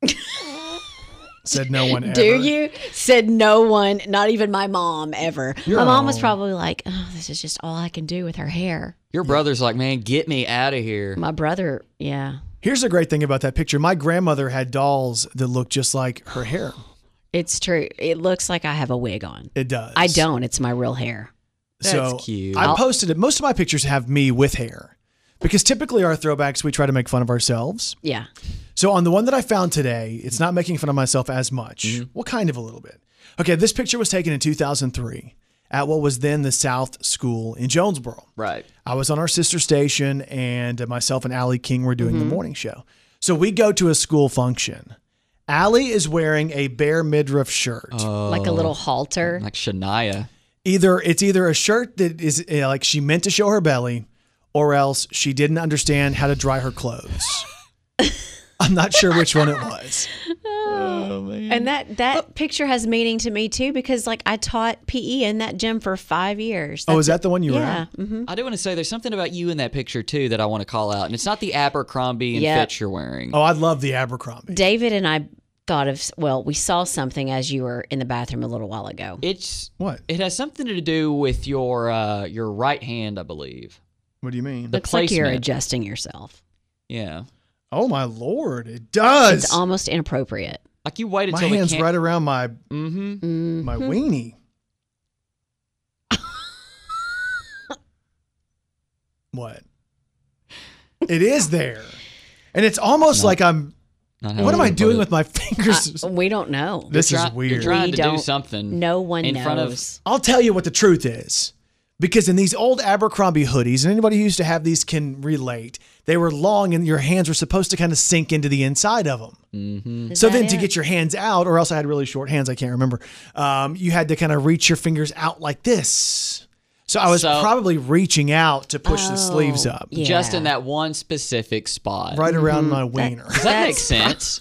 Said no one ever. Do you? Said no one, not even my mom ever. Your my mom was mom. probably like, oh, this is just all I can do with her hair. Your brother's like, man, get me out of here. My brother, yeah. Here's the great thing about that picture. My grandmother had dolls that looked just like her hair. It's true. It looks like I have a wig on. It does. I don't. It's my real hair. So That's cute. I I'll- posted it. Most of my pictures have me with hair because typically our throwbacks, we try to make fun of ourselves. Yeah. So on the one that I found today, it's not making fun of myself as much. Mm-hmm. Well, kind of a little bit. Okay, this picture was taken in two thousand three at what was then the South School in Jonesboro. Right. I was on our sister station, and myself and Allie King were doing Mm-hmm. the morning show. So we go to a school function. Allie is wearing a bare midriff shirt. Like a little halter. Like Shania. Either it's either a shirt that is uh, like she meant to show her belly, or else she didn't understand how to dry her clothes. I'm not sure which one it was. Oh, man. And that, that picture has meaning to me, too, because, like, I taught P E in that gym for five years. Oh, is that the one you were yeah. at? Mm-hmm. I do want to say there's something about you in that picture, too, that I want to call out. And it's not the Abercrombie and Yep. Fitch you're wearing. Oh, I love the Abercrombie. David and I thought of, well, we saw something as you were in the bathroom a little while ago. It's What? It has something to do with your uh, your right hand, I believe. What do you mean? The Looks like you're placement. adjusting yourself. Yeah. Oh, my Lord. It does. It's almost inappropriate. Like you waited my till the hand's cam- right around my, Mm-hmm. my weenie. What? It is there. And it's almost No. like I'm... Not how What I am I would put doing it. with my fingers? Uh, we don't know. This You're is try- weird. You're trying We to do don't- something. No one in knows. front of. I'll tell you what the truth is. Because in these old Abercrombie hoodies, and anybody who used to have these can relate, they were long and your hands were supposed to kind of sink into the inside of them. Mm-hmm. Is So that then to it? get your hands out, or else I had really short hands, I can't remember, um, you had to kind of reach your fingers out like this. So I was So- probably reaching out to push the sleeves Oh, up. yeah. Just in that one specific spot. Right around my wiener. Does that make sense?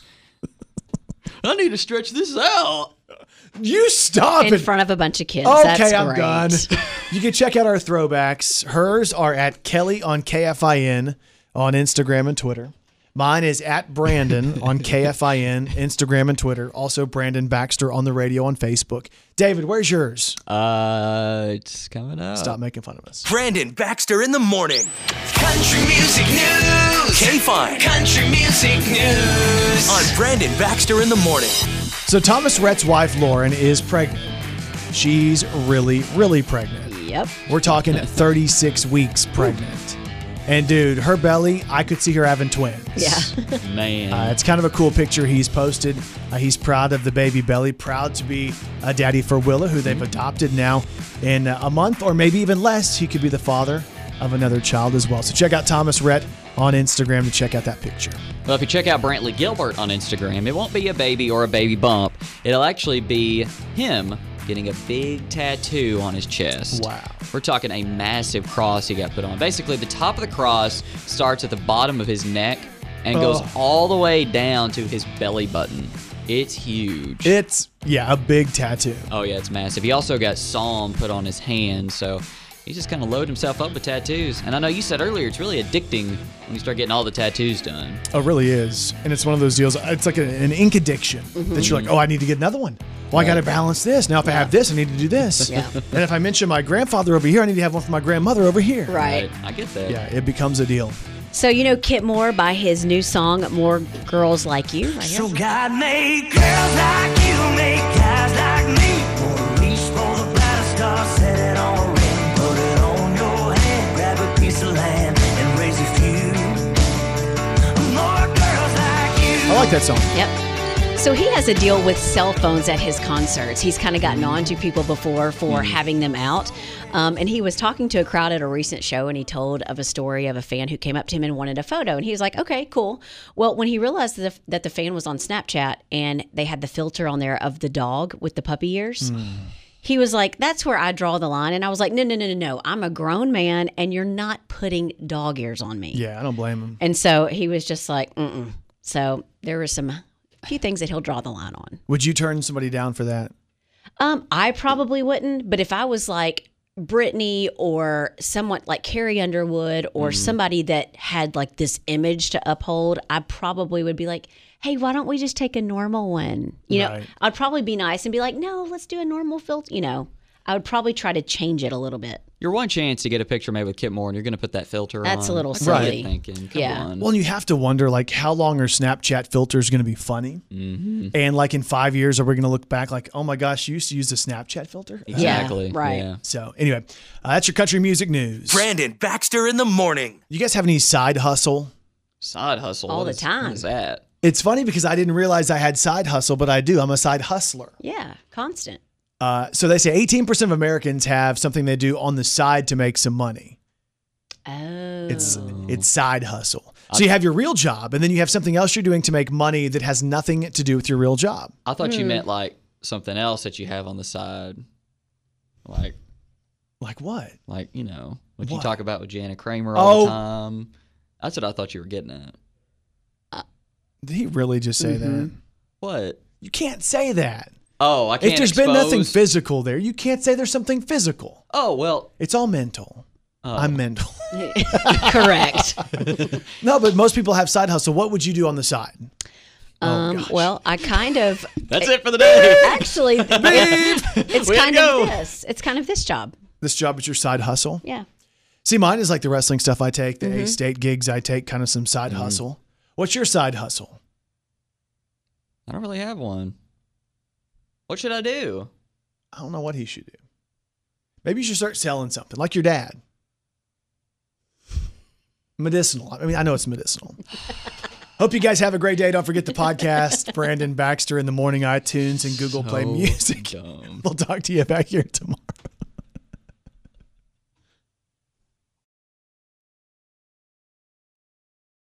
I need to stretch this out. You stop in it. front of a bunch of kids. Okay, That's I'm great. done. You can check out our throwbacks. Hers are at Kelly on K F I N on Instagram and Twitter. Mine is at Brandon on K F I N, Instagram and Twitter. Also Brandon Baxter on the radio on Facebook. David, where's yours? Uh, it's coming up. Stop making fun of us. Brandon Baxter in the morning. Country music news. K-Fine. Country music news. On Brandon Baxter in the morning. So Thomas Rhett's wife, Lauren, is pregnant. She's really, really pregnant. Yep. We're talking thirty-six weeks pregnant. And dude, her belly, I could see her having twins. Yeah. Man. Uh, it's kind of a cool picture he's posted. Uh, he's proud of the baby belly, proud to be a daddy for Willa, who they've adopted now. In a month or maybe even less, he could be the father of another child as well. So check out Thomas Rhett on Instagram to check out that picture. Well, if you check out Brantley Gilbert on Instagram, it won't be a baby or a baby bump. It'll actually be him getting a big tattoo on his chest. Wow. We're talking a massive cross he got put on. Basically, the top of the cross starts at the bottom of his neck and goes Oh. all the way down to his belly button. It's huge. It's, yeah, a big tattoo. Oh, yeah, it's massive. He also got Psalm put on his hand, so he just kind of loaded himself up with tattoos. And I know you said earlier it's really addicting when you start getting all the tattoos done. Oh, it really is. And it's one of those deals, it's like a, an ink addiction that you're like, oh, I need to get another one. Well, I got to balance this. Now, if I have this, I need to do this. Yeah. And if I mention my grandfather over here, I need to have one for my grandmother over here. Right. I get that. Yeah, it becomes a deal. So, you know Kit Moore by his new song, More Girls Like You. Right here. So God made girls like you, make guys like me. Put a leash for the brighter star, set it on a ring, put it on your hand, grab a piece of land and raise a few. More girls like you. I like that song. Yep. So he has a deal with cell phones at his concerts. He's kind of gotten on to people before for having them out. Um, and he was talking to a crowd at a recent show, and he told of a story of a fan who came up to him and wanted a photo. And he was like, okay, cool. Well, when he realized that the, that the fan was on Snapchat and they had the filter on there of the dog with the puppy ears, he was like, that's where I draw the line. And I was like, no, no, no, no, no. I'm a grown man, and you're not putting dog ears on me. Yeah, I don't blame him. And so he was just like, mm-mm. So there were some few things that he'll draw the line on. Would you turn somebody down for that? Um, I probably wouldn't, but if I was like Britney or someone like Carrie Underwood or Mm-hmm. somebody that had like this image to uphold, I probably would be like, hey, why don't we just take a normal one? You know, Right. I'd probably be nice and be like, no, let's do a normal filter. You know, I would probably try to change it a little bit. Your one chance to get a picture made with Kit Moore, and you're going to put that filter on. That's a little I can get silly. Thinking, come Yeah. on. Well, and you have to wonder, like, how long are Snapchat filters going to be funny? Mm-hmm. And, like, in five years, are we going to look back like, oh, my gosh, you used to use a Snapchat filter? Exactly. Yeah, right. Yeah. So, anyway, uh, that's your country music news. Brandon Baxter in the morning. You guys have any side hustle? Side hustle. All what the is- time. What is that? It's funny because I didn't realize I had side hustle, but I do. I'm a side hustler. Yeah, constant. Uh, so they say eighteen percent of Americans have something they do on the side to make some money. Oh. It's it's side hustle. So you have your real job, and then you have something else you're doing to make money that has nothing to do with your real job. I thought Hmm. you meant like something else that you have on the side. Like, Like what? like you know, what, you What? talk about with Jana Kramer all Oh. the time. That's what I thought you were getting at. Did he really just say Mm-hmm. that? What? You can't say that. Oh, I can't If there's expose. been nothing physical there, you can't say there's something physical. Oh, well. It's all mental. Oh. I'm mental. Correct. No, but most people have side hustle. What would you do on the side? Um, well, I kind of. That's it for the day. Actually, it's Way to kind go. of this. It's kind of this job. This job is your side hustle? Yeah. See, mine is like the wrestling stuff I take, the Mhm. A-State gigs I take, kind of some side hustle. What's your side hustle? I don't really have one. What should I do? I don't know what he should do. Maybe you should start selling something, like your dad. Medicinal. I mean, I know it's medicinal. Hope you guys have a great day. Don't forget the podcast, Brandon Baxter in the Morning, iTunes and Google Play So Music. dumb. We'll talk to you back here tomorrow.